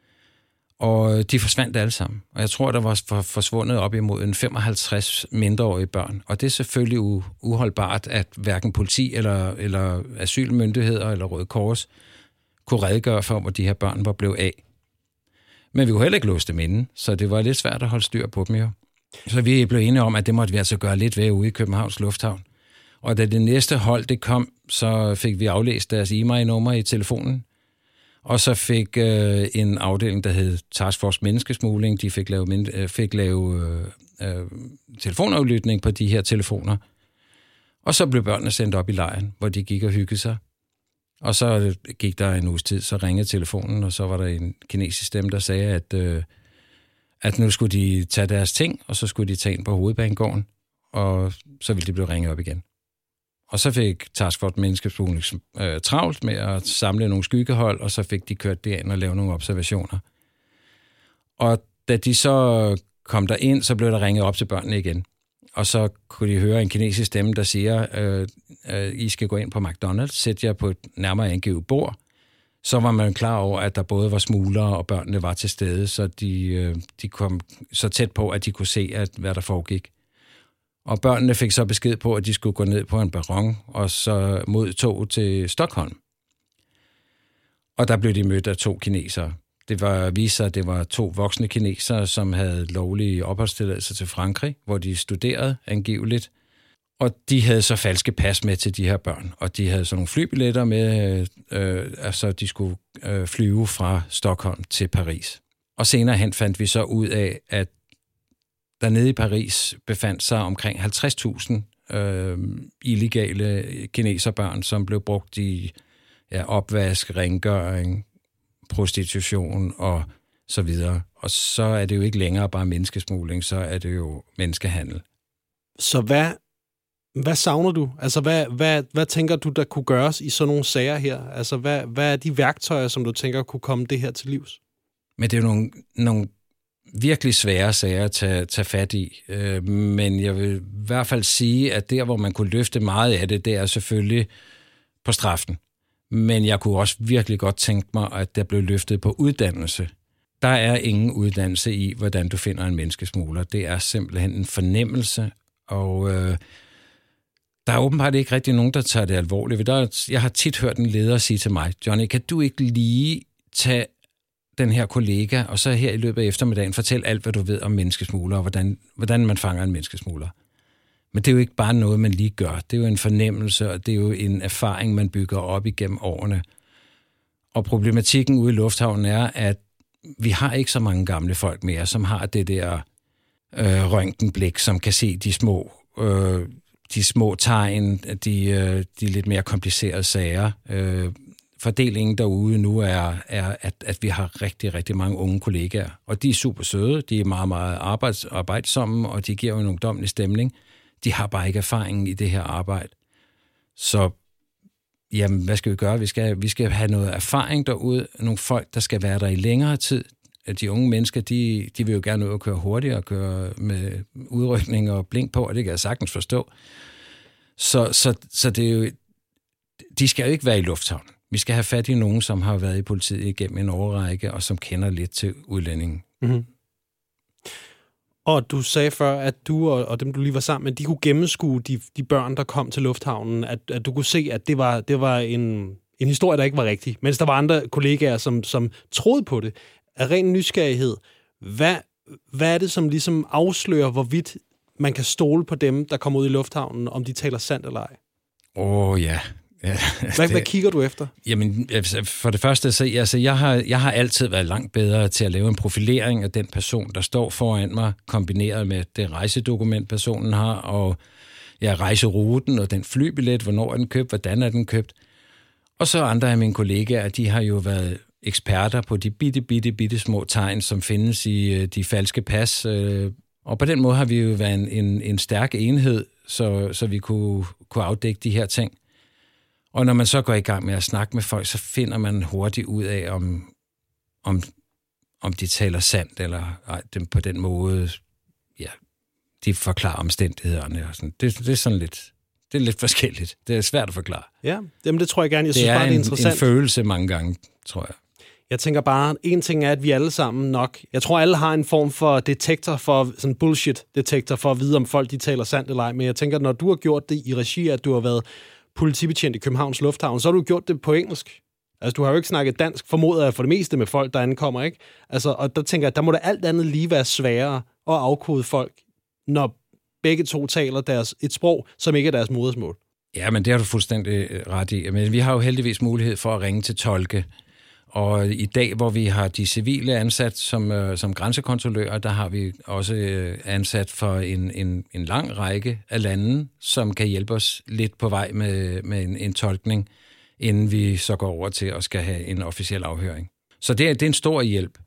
Og de forsvandt alle sammen. Og jeg tror, der var forsvundet op imod en femoghalvtreds mindreårige børn. Og det er selvfølgelig u- uholdbart, at hverken politi eller, eller asylmyndigheder eller Røde Kors kunne redegøre for, hvor de her børn var blevet af. Men vi kunne heller ikke låse dem inde, så det var lidt svært at holde styr på dem jo. Så vi blev enige om, at det måtte vi altså gøre lidt ved ude i Københavns Lufthavn. Og da det næste hold det kom, så fik vi aflæst deres E M A I-nummer i telefonen. Og så fik øh, en afdeling, der hed Task Force Menneskesmugling, de fik lavet, øh, fik lavet øh, øh, telefonaflytning på de her telefoner. Og så blev børnene sendt op i lejren, hvor de gik og hyggede sig. Og så gik der en uges tid, så ringede telefonen, og så var der en kinesisk stemme, der sagde, at, øh, at nu skulle de tage deres ting, og så skulle de tage ind på hovedbanegården, og så ville de blive ringet op igen. Og så fik Task Force Menneskesmugling øh, travlt med at samle nogle skyggehold, og så fik de kørt derind og lavet nogle observationer. Og da de så kom der ind, så blev der ringet op til børnene igen. Og så kunne de høre en kinesisk stemme, der siger, øh, øh, I skal gå ind på McDonald's, sæt jer på et nærmere angivet bord. Så var man klar over, at der både var smuglere og børnene var til stede, så de, øh, de kom så tæt på, at de kunne se, at, hvad der foregik. Og børnene fik så besked på, at de skulle gå ned på en perron, og så mod tog til Stockholm. Og der blev de mødt af to kinesere. Det var viste sig, at det var to voksne kinesere, som havde lovlige opholdstilladelser til Frankrig, hvor de studerede angiveligt. Og de havde så falske pas med til de her børn, og de havde så nogle flybilletter med, øh, altså de skulle øh, flyve fra Stockholm til Paris. Og senere hen fandt vi så ud af, at der nede i Paris befandt sig omkring halvtreds tusind øh, illegale kineserbørn, som blev brugt i ja, opvask, rengøring, prostitution og så videre. Og så er det jo ikke længere bare menneskesmugling, så er det jo menneskehandel. Så hvad, hvad savner du? Altså, hvad, hvad, hvad tænker du, der kunne gøres i sådan nogle sager her? Altså, hvad, hvad er de værktøjer, som du tænker kunne komme det her til livs? Men det er jo nogle, nogle virkelig svære sager at tage, tage fat i. Øh, men jeg vil i hvert fald sige, at der, hvor man kunne løfte meget af det, det er selvfølgelig på straffen. Men jeg kunne også virkelig godt tænke mig, at der blev løftet på uddannelse. Der er ingen uddannelse i, hvordan du finder en menneskesmugler. Det er simpelthen en fornemmelse, og øh, der er åbenbart ikke rigtig nogen, der tager det alvorligt. Der, jeg har tit hørt en leder sige til mig, Johnny, kan du ikke lige tage den her kollega, og så her i løbet af eftermiddagen fortæl alt, hvad du ved om menneskesmugler, og hvordan, hvordan man fanger en menneskesmugler. Men det er jo ikke bare noget, man lige gør. Det er jo en fornemmelse, og det er jo en erfaring, man bygger op igennem årene. Og problematikken ude i lufthavnen er, at vi har ikke så mange gamle folk mere, som har det der øh, røntgenblik, som kan se de små, øh, de små tegn, de, øh, de lidt mere komplicerede sager. Øh, fordelingen derude nu er, er at, at vi har rigtig, rigtig mange unge kollegaer, og de er super søde, de er meget, meget arbejds, arbejdsomme, og de giver jo en ungdommelig stemning. De har bare ikke erfaring i det her arbejde. Så jamen, hvad skal vi gøre? Vi skal, vi skal have noget erfaring derude, nogle folk, der skal være der i længere tid. De unge mennesker, de, de vil jo gerne ud og køre hurtigere, og køre med udrykning og blink på, og det kan jeg sagtens forstå. Så, så, så det er jo, de skal jo ikke være i lufthavnen. Vi skal have fat i nogen, som har været i politiet igennem en årrække, og som kender lidt til udlændingen. Mm-hmm. Og du sagde før, at du og, og dem, du lige var sammen med, de kunne gennemskue de, de børn, der kom til lufthavnen. At, at du kunne se, at det var, det var en, en historie, der ikke var rigtig. Mens der var andre kollegaer, som, som troede på det. Af ren nysgerrighed. Hvad, hvad er det, som ligesom afslører, hvorvidt man kan stole på dem, der kommer ud i lufthavnen, om de taler sandt eller ej? Åh oh, ja. Ja, hvad, det, hvad kigger du efter? Jamen, for det første, så altså, jeg, har, jeg har altid været langt bedre til at lave en profilering af den person, der står foran mig, kombineret med det rejsedokument, personen har, og ja, rejseruten og den flybillet, hvornår er den købt, hvordan er den købt. Og så andre af mine kollegaer, de har jo været eksperter på de bitte, bitte, bitte små tegn, som findes i de falske pas. Og på den måde har vi jo været en, en, en stærk enhed, så, så vi kunne, kunne afdække de her ting. Og når man så går i gang med at snakke med folk, så finder man hurtigt ud af, om, om, om de taler sandt, eller ej, dem på den måde, ja, de forklarer omstændighederne. Og sådan. Det, det er sådan lidt, det er lidt forskelligt. Det er svært at forklare. Ja, jamen det tror jeg gerne. Jeg synes det er bare, en, det er interessant. en følelse mange gange, tror jeg. Jeg tænker bare, en ting er, at vi alle sammen nok, jeg tror alle har en form for detektor, for sådan bullshit-detektor, for at vide, om folk de taler sandt eller ej. Men jeg tænker, når du har gjort det i regi, at du har været politibetjent i Københavns Lufthavn, så har du gjort det på engelsk. Altså, du har jo ikke snakket dansk, formoder jeg for det meste med folk, der ankommer, ikke? Altså, og der tænker jeg, der må det alt andet lige være sværere at afkode folk, når begge to taler deres, et sprog, som ikke er deres modersmål. Ja, men det har du fuldstændig ret i. Men vi har jo heldigvis mulighed for at ringe til tolke. Og i dag, hvor vi har de civile ansat som, øh, som grænsekontrollører, der har vi også øh, ansat for en, en, en lang række af lande, som kan hjælpe os lidt på vej med, med en, en tolkning, inden vi så går over til at skal have en officiel afhøring. Så det er, det er en stor hjælp.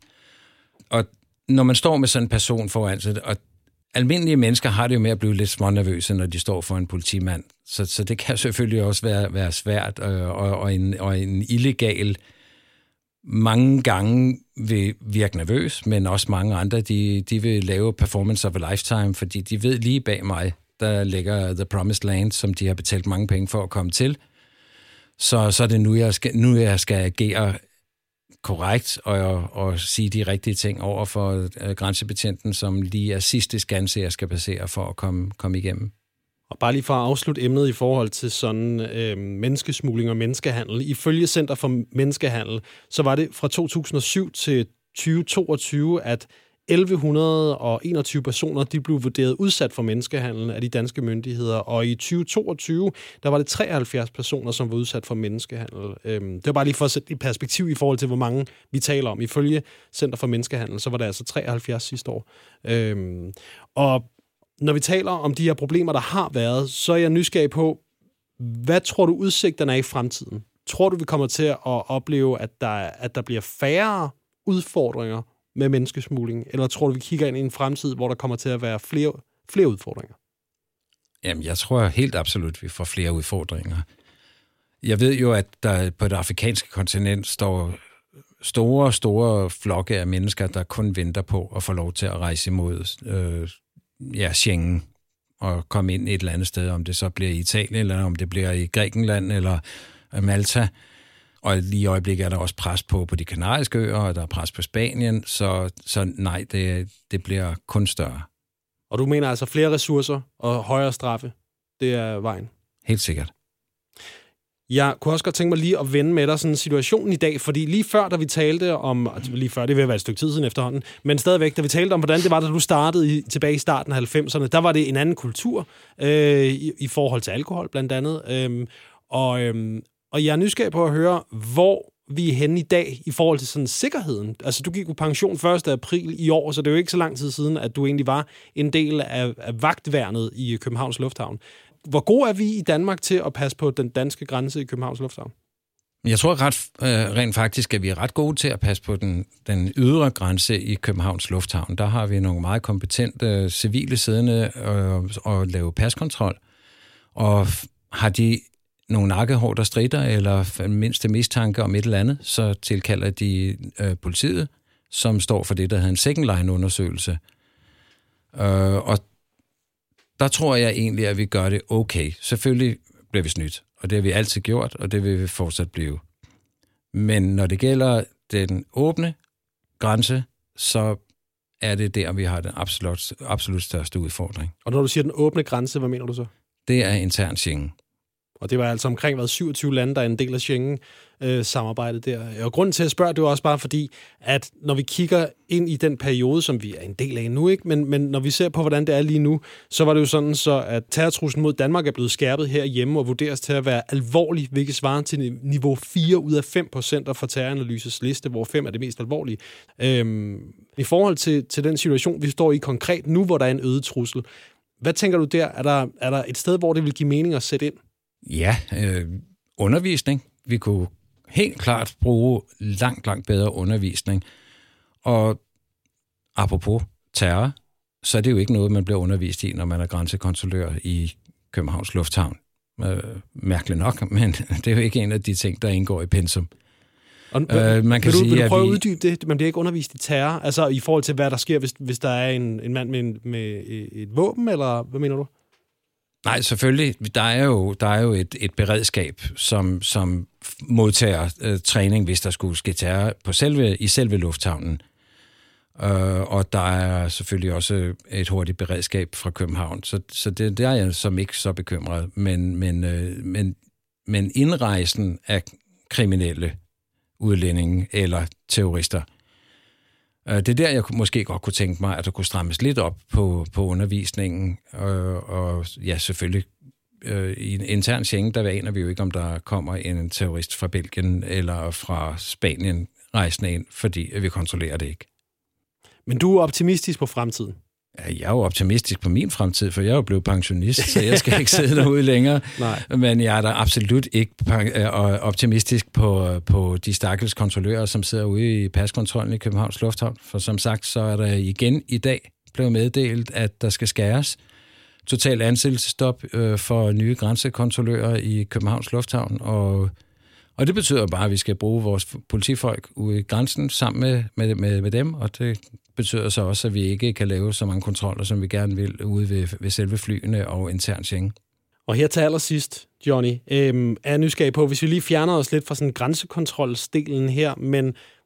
Og når man står med sådan en person foran sig, og almindelige mennesker har det jo med at blive lidt smånervøse, når de står for en politimand. Så, så det kan selvfølgelig også være, være svært, og, og, og, en, og en illegal mange gange vil virke nervøs, men også mange andre, de, de vil lave performance of a lifetime, fordi de ved lige bag mig, der ligger The Promised Land, som de har betalt mange penge for at komme til. Så, så er det nu, jeg skal, nu, jeg skal agere korrekt og, og sige de rigtige ting over for uh, grænsebetjenten, som lige er sidste skanse, jeg skal passere for at komme, komme igennem. Og bare lige for at afslutte emnet i forhold til sådan øh, menneskesmugling og menneskehandel. Ifølge Center for Menneskehandel, så var det fra to tusind og syv til tyve toogtyve, at elleve enogtyve personer de blev vurderet udsat for menneskehandel af de danske myndigheder. Og i tyve toogtyve, der var det treoghalvfjerds personer, som var udsat for menneskehandel. Øhm, det var bare lige for at sætte i perspektiv i forhold til, hvor mange vi taler om. Ifølge Center for Menneskehandel, så var det altså treoghalvfjerds sidste år. Øhm, og når vi taler om de her problemer, der har været, så er jeg nysgerrig på, hvad tror du udsigterne er i fremtiden? Tror du, vi kommer til at opleve, at der, at der bliver færre udfordringer med menneskesmugling, eller tror du, vi kigger ind i en fremtid, hvor der kommer til at være flere, flere udfordringer? Jamen, jeg tror helt absolut, at vi får flere udfordringer. Jeg ved jo, at der på det afrikanske kontinent står store, store flokke af mennesker, der kun venter på at få lov til at rejse imod øh, ja, Schengen og komme ind et eller andet sted, om det så bliver i Italien, eller om det bliver i Grækenland, eller Malta. Og lige i øjeblikket er der også pres på, på de kanariske øer, og der er pres på Spanien, så, så nej, det, det bliver kun større. Og du mener altså flere ressourcer og højere straffe, det er vejen? Helt sikkert. Jeg kunne også godt tænke mig lige at vende med dig sådan situationen i dag, fordi lige før, da vi talte om, lige før, det vil være et stykke tid siden efterhånden, men stadigvæk, da vi talte om, hvordan det var, da du startede i, tilbage i starten af halvfemserne, der var det en anden kultur øh, i, i forhold til alkohol blandt andet, øh, og, øh, og jeg er nysgerrig på at høre, hvor vi er henne i dag i forhold til sådan sikkerheden. Altså, du gik på pension første april i år, så det er jo ikke så lang tid siden, at du egentlig var en del af, af vagtværnet i Københavns Lufthavn. Hvor god er vi i Danmark til at passe på den danske grænse i Københavns Lufthavn? Jeg tror ret, øh, rent faktisk, at vi er ret gode til at passe på den, den ydre grænse i Københavns Lufthavn. Der har vi nogle meget kompetente øh, civile siddende øh, og lave paskontrol. Og har de nogle nakkehår, der stritter, eller mindste mistanke om et eller andet, så tilkalder de øh, politiet, som står for det, der hedder en second line undersøgelse. Øh, og der tror jeg egentlig, at vi gør det okay. Selvfølgelig bliver vi snydt, og det har vi altid gjort, og det vil vi fortsat blive. Men når det gælder den åbne grænse, så er det der, vi har den absolut, absolut største udfordring. Og når du siger den åbne grænse, hvad mener du så? Det er intern Schengen. Og det var altså omkring hvad, syvogtyve lande, der er en del af Schengen-samarbejdet øh, der. Og grunden til at spørge, det var også bare fordi, at når vi kigger ind i den periode, som vi er en del af nu, ikke? Men, men når vi ser på, hvordan det er lige nu, så var det jo sådan, så at terrortruslen mod Danmark er blevet skærpet herhjemme og vurderes til at være alvorlig, hvilket svarer til niveau fire ud af fem procent fra Terroranalyses liste, hvor fem er det mest alvorlige. Øhm, I forhold til, til den situation, vi står i konkret nu, hvor der er en øget trussel, hvad tænker du der? Er der, er der et sted, hvor det vil give mening at sætte ind? Ja, øh, undervisning. Vi kunne helt klart bruge langt, langt bedre undervisning. Og apropos terror, så er det jo ikke noget, man bliver undervist i, når man er grænsekontrollør i Københavns Lufthavn. Øh, mærkeligt nok, men det er jo ikke en af de ting, der indgår i pensum. Og, øh, man kan vil, du, sige, vil du prøve at, vi... at uddybe det? Man bliver ikke undervist i terror, altså i forhold til, hvad der sker, hvis, hvis der er en, en mand med, en, med et våben, eller hvad mener du? Nej, selvfølgelig. Der er jo, der er jo et, et beredskab, som, som modtager øh, træning, hvis der skulle ske terror på selve, i selve lufthavnen. Øh, og der er selvfølgelig også et hurtigt beredskab fra København. Så, så det, det er jeg som ikke så bekymret. Men, men, øh, men, men indrejsen af kriminelle udlændinge eller terrorister, det er der, jeg måske godt kunne tænke mig, at der kunne strammes lidt op på, på undervisningen. Og, og ja, selvfølgelig øh, i en intern Schengen, der aner vi jo ikke, om der kommer en terrorist fra Belgien eller fra Spanien rejsende ind, fordi vi kontrollerer det ikke. Men du er optimistisk på fremtiden? Ja, jeg er jo optimistisk på min fremtid, for jeg er jo blevet pensionist, så jeg skal ikke sidde derude længere. Nej. Men jeg er da absolut ikke optimistisk på, på de stakkels kontrollører, som sidder ude i paskontrollen i Københavns Lufthavn. For som sagt, så er der igen i dag blevet meddelt, at der skal skæres total ansættelsesstop øh, for nye grænsekontrollører i Københavns Lufthavn. Og, og det betyder bare, at vi skal bruge vores politifolk ude i grænsen sammen med, med, med, med dem, og det betyder så også, at vi ikke kan lave så mange kontroller, som vi gerne vil ude ved, ved selve flyene og intern Schengen. Og her til allersidst, Johnny, øhm, er jeg nysgerrig på, hvis vi lige fjerner os lidt fra sådan grænsekontrolsdelen her, men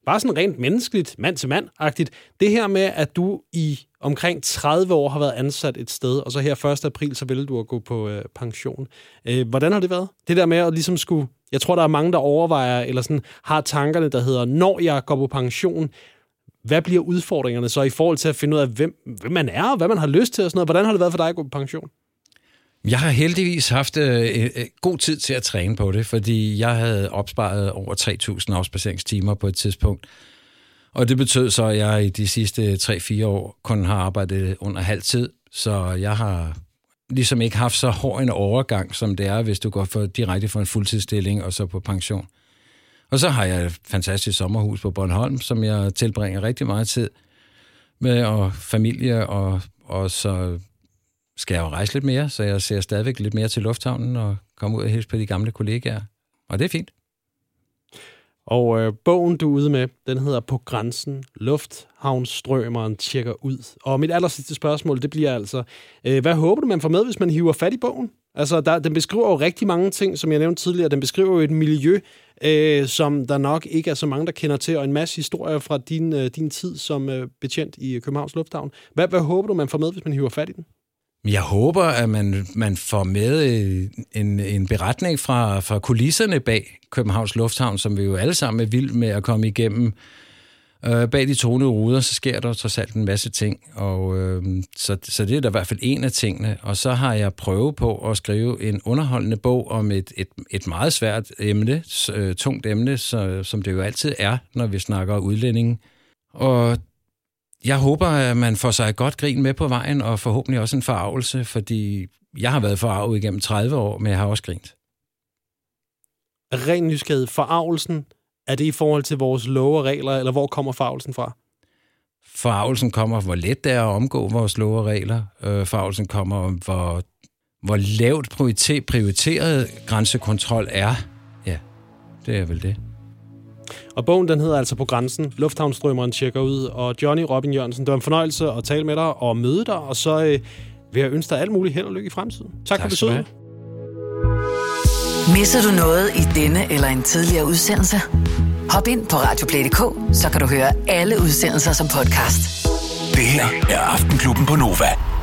bare sådan rent menneskeligt, mand til mand-agtigt, det her med, at du i omkring tredive år har været ansat et sted, og så her første april, så vil du at gå på øh, pension. Øh, hvordan har det været? Det der med at ligesom skulle, jeg tror, der er mange, der overvejer, eller sådan har tankerne, der hedder, når jeg går på pension, hvad bliver udfordringerne så i forhold til at finde ud af, hvem, hvem man er, og hvad man har lyst til og sådan noget? Hvordan har det været for dig at gå på pension? Jeg har heldigvis haft øh, god tid til at træne på det, fordi jeg havde opsparet over tre tusind afspaceringstimer på et tidspunkt. Og det betød så, at jeg i de sidste tre fire år kun har arbejdet under halv tid. Så jeg har ligesom ikke haft så hård en overgang, som det er, hvis du går for, direkte fra en fuldtidsstilling og så på pension. Og så har jeg et fantastisk sommerhus på Bornholm, som jeg tilbringer rigtig meget tid med, og familie, og, og så skal jeg jo rejse lidt mere, så jeg ser stadigvæk lidt mere til lufthavnen og komme ud og hilse på de gamle kollegaer. Og det er fint. Og øh, bogen, du er ude med, den hedder På grænsen. Lufthavnsstrømeren tjekker ud. Og mit aller sidste spørgsmål, det bliver altså, øh, hvad håber du, man får med, hvis man hiver fat i bogen? Altså, der, den beskriver jo rigtig mange ting, som jeg nævnte tidligere. Den beskriver jo et miljø, øh, som der nok ikke er så mange, der kender til, og en masse historier fra din, øh, din tid som øh, betjent i Københavns Lufthavn. Hvad, hvad håber du, man får med, hvis man hiver fat i den? Jeg håber, at man, man får med en, en beretning fra, fra kulisserne bag Københavns Lufthavn, som vi jo alle sammen er vilde med at komme igennem. Øh, bag de tonede ruder, så sker der trods alt en masse ting, og øh, så, så det er da i hvert fald en af tingene. Og så har jeg prøvet på at skrive en underholdende bog om et, et, et meget svært emne, øh, tungt emne, så, som det jo altid er, når vi snakker udlændinge. Og jeg håber, at man får sig et godt grin med på vejen, og forhåbentlig også en forarvelse, fordi jeg har været forarvet igennem tredive år, men jeg har også grint. Ren nysgerrighed. Forarvelsen, er det i forhold til vores love og regler, eller hvor kommer forarvelsen fra? Forarvelsen kommer, hvor let det er at omgå vores love og regler. Forarvelsen kommer, hvor, hvor lavt prioriteret grænsekontrol er. Ja, det er vel det. Og bogen, den hedder altså På grænsen. Lufthavnsstrømmeren tjekker ud. Og Johnny Robin Jørgensen, det var en fornøjelse at tale med dig og møde dig. Og så øh, vil jeg ønske dig alt muligt held og lykke i fremtiden. Tak, tak for besøget. Misser du noget i denne eller en tidligere udsendelse? Hop ind på radioplay punktum d k, så kan du høre alle udsendelser som podcast. Det her er Aftenklubben på Nova.